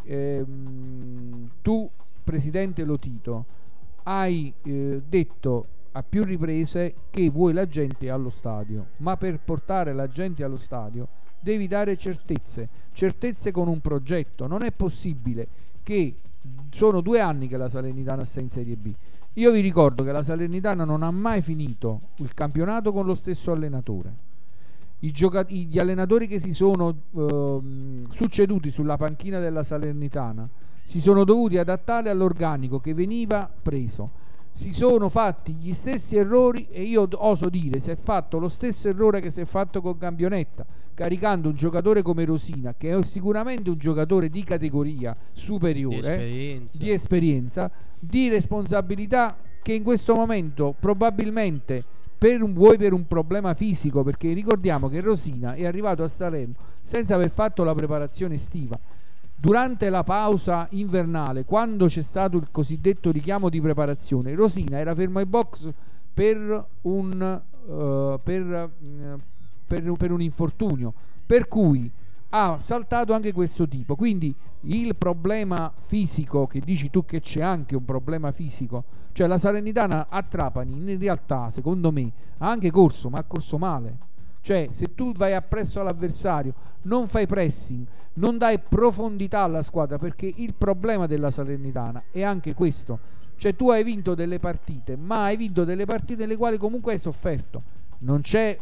tu, presidente Lotito, hai detto a più riprese che vuoi la gente allo stadio, ma per portare la gente allo stadio devi dare certezze con un progetto. Non è possibile che sono 2 anni che la Salernitana sta in Serie B. Io vi ricordo che la Salernitana non ha mai finito il campionato con lo stesso allenatore, gli allenatori che si sono succeduti sulla panchina della Salernitana si sono dovuti adattare all'organico che veniva preso, si sono fatti gli stessi errori, e io oso dire si è fatto lo stesso errore che si è fatto con Gambionetta, caricando un giocatore come Rosina, che è sicuramente un giocatore di categoria superiore, di esperienza, di responsabilità, che in questo momento probabilmente per un problema fisico, perché ricordiamo che Rosina è arrivato a Salerno senza aver fatto la preparazione estiva. Durante la pausa invernale, quando c'è stato il cosiddetto richiamo di preparazione, Rosina era fermo ai box per un infortunio, per cui ha saltato anche questo tipo. Quindi il problema fisico, che dici tu che c'è anche un problema fisico, cioè la Salernitana a Trapani in realtà secondo me ha anche corso, ma ha corso male. Cioè, se tu vai appresso all'avversario, non fai pressing, non dai profondità alla squadra, perché il problema della Salernitana è anche questo. Cioè, tu hai vinto delle partite, ma hai vinto delle partite nelle quali comunque hai sofferto. Non c'è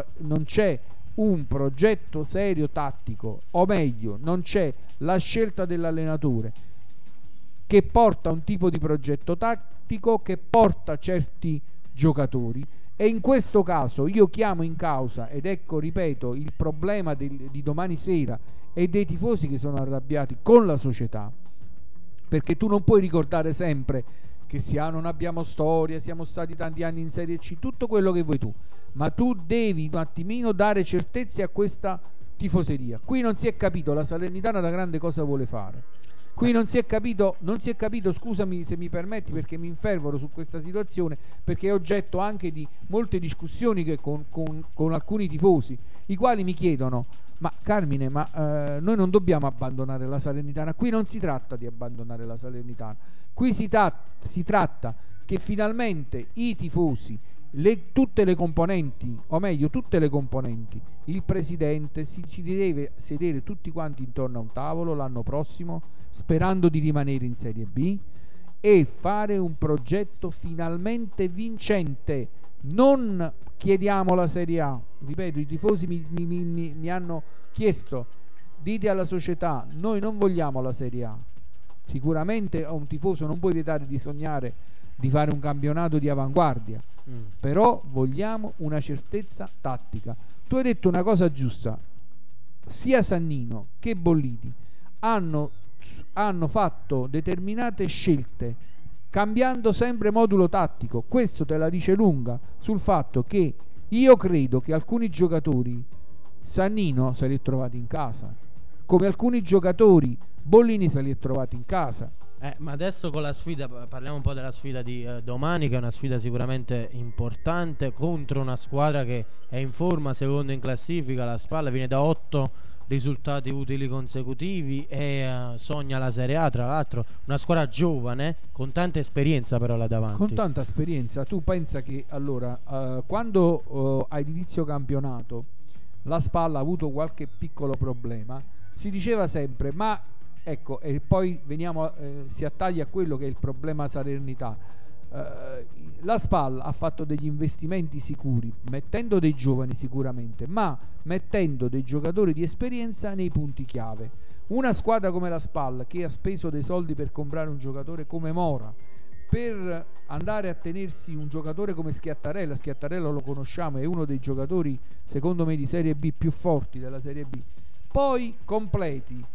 un progetto serio tattico, o meglio, non c'è la scelta dell'allenatore che porta un tipo di progetto tattico, che porta certi giocatori. E in questo caso io chiamo in causa, ed ecco, ripeto, il problema di domani sera e dei tifosi che sono arrabbiati con la società, perché tu non puoi ricordare sempre che non abbiamo storia, siamo stati tanti anni in Serie C, tutto quello che vuoi tu, ma tu devi un attimino dare certezze a questa tifoseria. Qui non si è capito la Salernitana da grande cosa vuole fare. Qui non si è capito, scusami se mi permetti, perché mi infervoro su questa situazione, perché è oggetto anche di molte discussioni che con alcuni tifosi, i quali mi chiedono: ma Carmine, noi non dobbiamo abbandonare la Salernitana? Qui non si tratta di abbandonare la Salernitana, qui si tratta che finalmente i tifosi, tutte le componenti, o meglio tutte le componenti, il presidente, ci deve sedere tutti quanti intorno a un tavolo l'anno prossimo, sperando di rimanere in Serie B, e fare un progetto finalmente vincente. Non chiediamo la Serie A, ripeto, i tifosi mi hanno chiesto: dite alla società, noi non vogliamo la Serie A. Sicuramente a un tifoso non puoi vietare di sognare di fare un campionato di avanguardia, però vogliamo una certezza tattica. Tu hai detto una cosa giusta: sia Sannino che Bollini hanno fatto determinate scelte cambiando sempre modulo tattico. Questo te la dice lunga sul fatto che io credo che alcuni giocatori Sannino se li è trovati in casa, come alcuni giocatori Bollini se li è trovati in casa. Ma adesso con la sfida, parliamo un po' della sfida di domani, che è una sfida sicuramente importante contro una squadra che è in forma, seconda in classifica. La Spalla viene da 8 risultati utili consecutivi e sogna la Serie A, tra l'altro una squadra giovane con tanta esperienza, però là davanti. Con tanta esperienza. Tu pensa che allora quando a inizio campionato la Spalla ha avuto qualche piccolo problema, si diceva sempre: ma ecco, e poi si attaglia a quello che è il problema Salernità. La Spalla ha fatto degli investimenti sicuri, mettendo dei giovani sicuramente, ma mettendo dei giocatori di esperienza nei punti chiave. Una squadra come la Spalla, che ha speso dei soldi per comprare un giocatore come Mora, per andare a tenersi un giocatore come Schiattarella lo conosciamo, è uno dei giocatori secondo me di Serie B più forti della Serie B, poi completi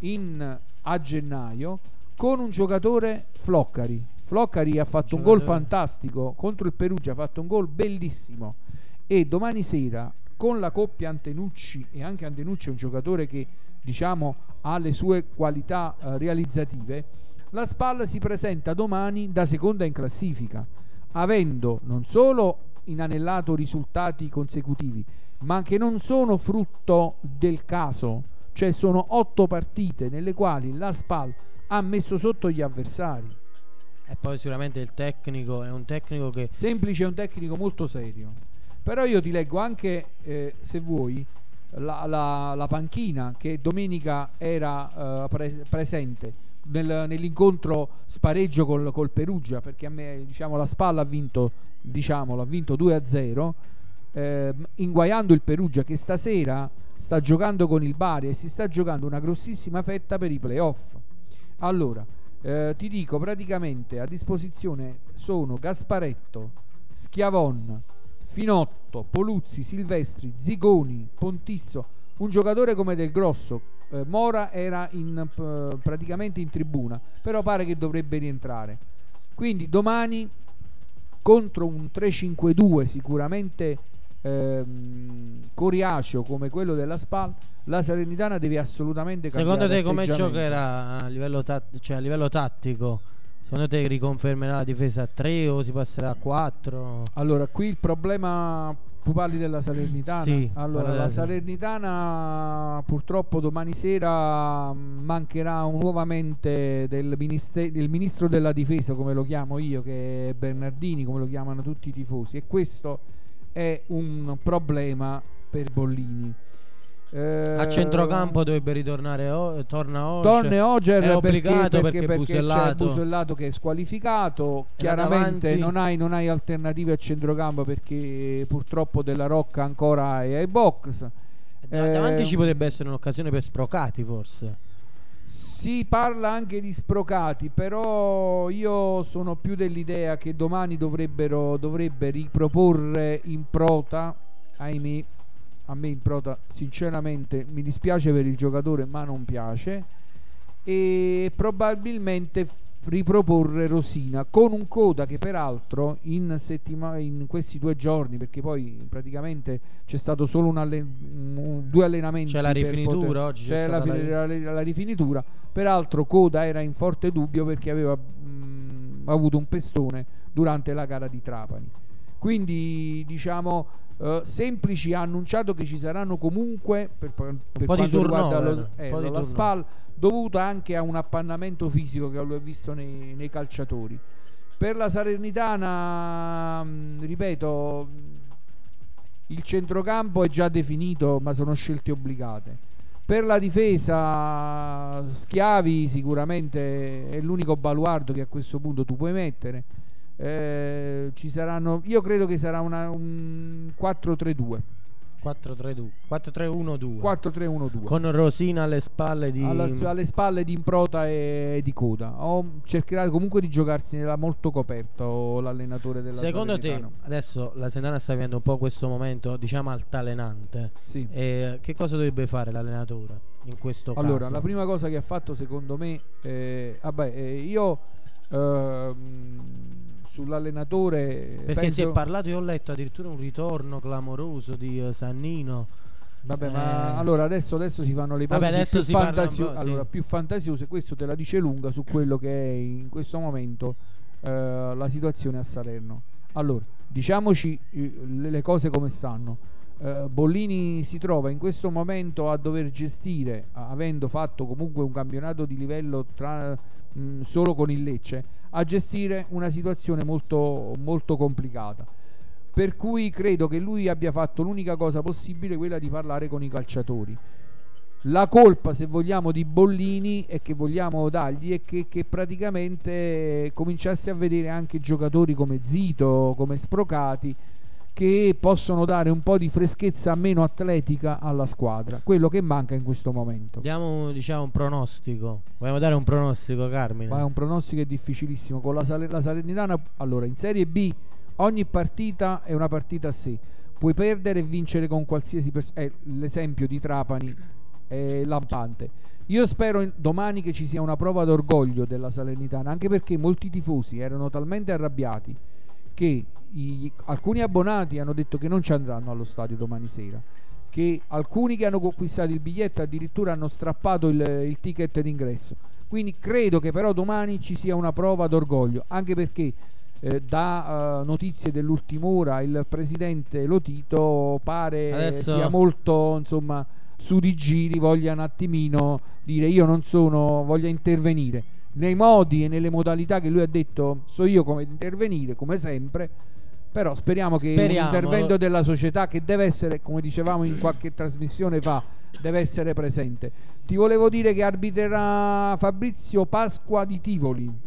a gennaio con un giocatore Floccari ha fatto un gol fantastico contro il Perugia, ha fatto un gol bellissimo, e domani sera con la coppia Antenucci, e anche Antenucci è un giocatore che diciamo ha le sue qualità realizzative, la Spalla si presenta domani da seconda in classifica, avendo non solo inanellato risultati consecutivi, ma che non sono frutto del caso. Cioè sono 8 partite nelle quali la Spal ha messo sotto gli avversari. E poi sicuramente il tecnico è un tecnico che semplice, è un tecnico molto serio. Però io ti leggo anche se vuoi la panchina che domenica era presente nell'incontro spareggio col Perugia, perché a me, diciamo, la Spalla ha vinto 2-0. inguaiando il Perugia, che stasera sta giocando con il Bari e si sta giocando una grossissima fetta per i playoff. Allora, ti dico, praticamente a disposizione sono Gasparetto, Schiavon, Finotto, Poluzzi, Silvestri, Zigoni, Pontisso, un giocatore come Del Grosso. Mora era praticamente in tribuna, però pare che dovrebbe rientrare. Quindi domani contro un 3-5-2 sicuramente coriaceo come quello della SPAL, la Salernitana deve assolutamente cambiare. Secondo te come atteggiamento. giocherà a livello tattico? Secondo te riconfermerà la difesa a 3 o si passerà a 4? Allora, qui il problema, tu parli della Salernitana? Sì, allora, parlo la della Salernitana purtroppo domani sera mancherà nuovamente del ministro della difesa, come lo chiamo io, che è Bernardini, come lo chiamano tutti i tifosi, e questo è un problema per Bollini. A centrocampo dovrebbe ritornare torna Oger è obbligato perché c'è Busellato. Busellato che è squalificato. E Chiaramente davanti? non hai alternative a centrocampo perché purtroppo Della Rocca ancora è ai box. Davanti ci potrebbe essere un'occasione per Sprocati, forse. Si parla anche di Sprocati, però io sono più dell'idea che domani dovrebbe riproporre Improta. Ahimè, a me Improta sinceramente mi dispiace per il giocatore, ma non piace, e probabilmente riproporre Rosina con un Coda che peraltro in questi 2 giorni, perché poi praticamente c'è stato solo 2 allenamenti, c'è la rifinitura oggi, c'è la rifinitura. Peraltro Coda era in forte dubbio perché aveva avuto un pestone durante la gara di Trapani. Quindi diciamo Semplici ha annunciato che ci saranno comunque per quanto riguarda la SPAL, dovuto anche a un appannamento fisico che lo ho visto nei calciatori. Per la Salernitana, ripeto, il centrocampo è già definito, ma sono scelte obbligate. Per la difesa Schiavi sicuramente è l'unico baluardo che a questo punto tu puoi mettere. Ci saranno, io credo che sarà un 4-3-2 4-3-1-2 4-3-1-2 con Rosina alle spalle di Improta e di Coda. Cercherà comunque di giocarsela molto coperto l'allenatore della Secondo Salernitana. te adesso la Salernitana sta vivendo un po' questo momento, diciamo, altalenante, sì. Che cosa dovrebbe fare l'allenatore in questo caso? Allora, la prima cosa che ha fatto secondo me io sull'allenatore perché si è parlato, io ho letto addirittura un ritorno clamoroso di Sannino. Vabbè, ma allora adesso si fanno le ipotesi più fantasiose. Questo te la dice lunga su quello che è in questo momento la situazione a Salerno. Allora, diciamoci le cose come stanno. Bollini si trova in questo momento a dover gestire, avendo fatto comunque un campionato di livello solo con il Lecce, a gestire una situazione molto, molto complicata, per cui credo che lui abbia fatto l'unica cosa possibile, quella di parlare con i calciatori. La colpa, se vogliamo, di Bollini e che vogliamo dargli è che praticamente cominciasse a vedere anche giocatori come Zito, come Sprocati, che possono dare un po' di freschezza meno atletica alla squadra, quello che manca in questo momento. Diamo un pronostico. Vogliamo dare un pronostico, Carmine? Ma è un pronostico è difficilissimo. Con la Salernitana, allora, in Serie B ogni partita è una partita a sé. Puoi perdere e vincere con qualsiasi l'esempio di Trapani è lampante. Io spero domani che ci sia una prova d'orgoglio della Salernitana, anche perché molti tifosi erano talmente arrabbiati che alcuni abbonati hanno detto che non ci andranno allo stadio domani sera, che alcuni che hanno conquistato il biglietto addirittura hanno strappato il ticket d'ingresso. Quindi credo che però domani ci sia una prova d'orgoglio, anche perché da notizie dell'ultima ora il presidente Lotito pare sia molto, insomma, su di giri, voglia un attimino dire voglia intervenire nei modi e nelle modalità che lui ha detto. So io come intervenire, come sempre, però speriamo che un intervento della società, che deve essere, come dicevamo in qualche trasmissione fa, deve essere presente. Ti volevo dire che arbitrerà Fabrizio Pasqua di Tivoli,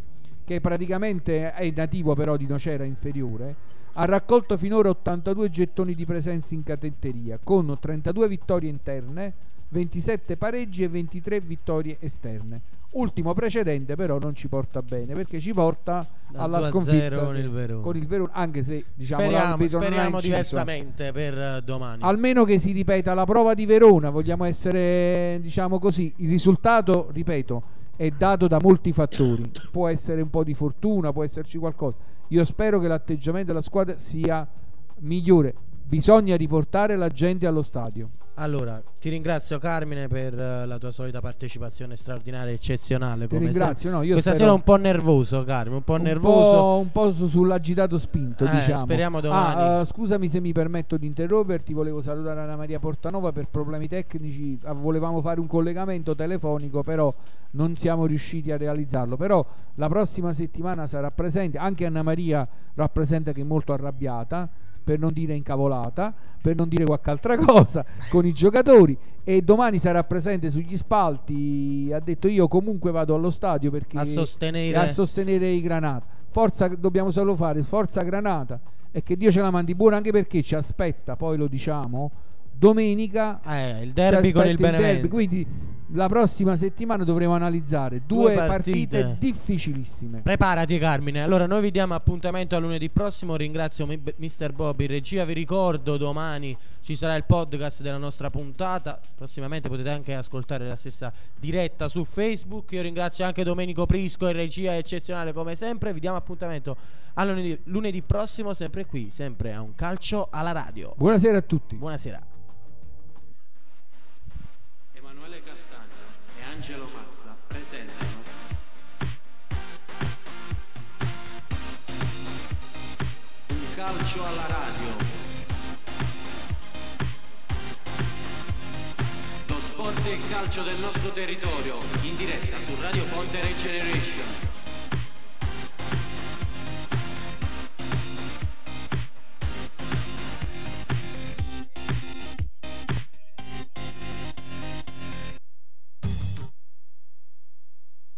che praticamente è nativo però di Nocera Inferiore, ha raccolto finora 82 gettoni di presenza in cadenteria, con 32 vittorie interne, 27 pareggi e 23 vittorie esterne. Ultimo precedente però non ci porta bene, perché ci porta alla sconfitta con il Verona. Anche se diciamo speriamo diversamente per domani. Almeno che si ripeta la prova di Verona, vogliamo essere, diciamo così, il risultato, ripeto, è dato da molti fattori, può essere un po' di fortuna, può esserci qualcosa. Io spero che l'atteggiamento della squadra sia migliore, bisogna riportare la gente allo stadio. Allora, ti ringrazio Carmine per la tua solita partecipazione straordinaria, eccezionale. Ti ringrazio, no, io questa spero... sera un po' nervoso, Carmine, un po' nervoso. Un po' sull'agitato spinto, diciamo. Speriamo domani. Scusami se mi permetto di interromperti, volevo salutare Anna Maria Portanova. Per problemi tecnici volevamo fare un collegamento telefonico, però non siamo riusciti a realizzarlo. Però la prossima settimana sarà presente, anche Anna Maria rappresenta che è molto arrabbiata, per non dire incavolata, per non dire qualche altra cosa, con i giocatori, e domani sarà presente sugli spalti. Ha detto: io comunque vado allo stadio perché a sostenere i Granata. Forza, dobbiamo solo fare forza Granata, e che Dio ce la mandi buona, anche perché ci aspetta, poi lo diciamo, domenica il derby con il Benevento. Quindi la prossima settimana dovremo analizzare due partite difficilissime. Preparati Carmine. Allora noi vi diamo appuntamento a lunedì prossimo. Ringrazio Mr. Bobby in regia. Vi ricordo, domani ci sarà il podcast della nostra puntata. Prossimamente potete anche ascoltare la stessa diretta su Facebook. Io ringrazio anche Domenico Prisco in regia, eccezionale come sempre. Vi diamo appuntamento a lunedì prossimo, sempre qui, sempre a Un Calcio alla Radio. Buonasera a tutti. Buonasera. Angelo Mazza presentano Un Calcio alla Radio, lo sport e il calcio del nostro territorio, in diretta su Radio Ponte Regeneration.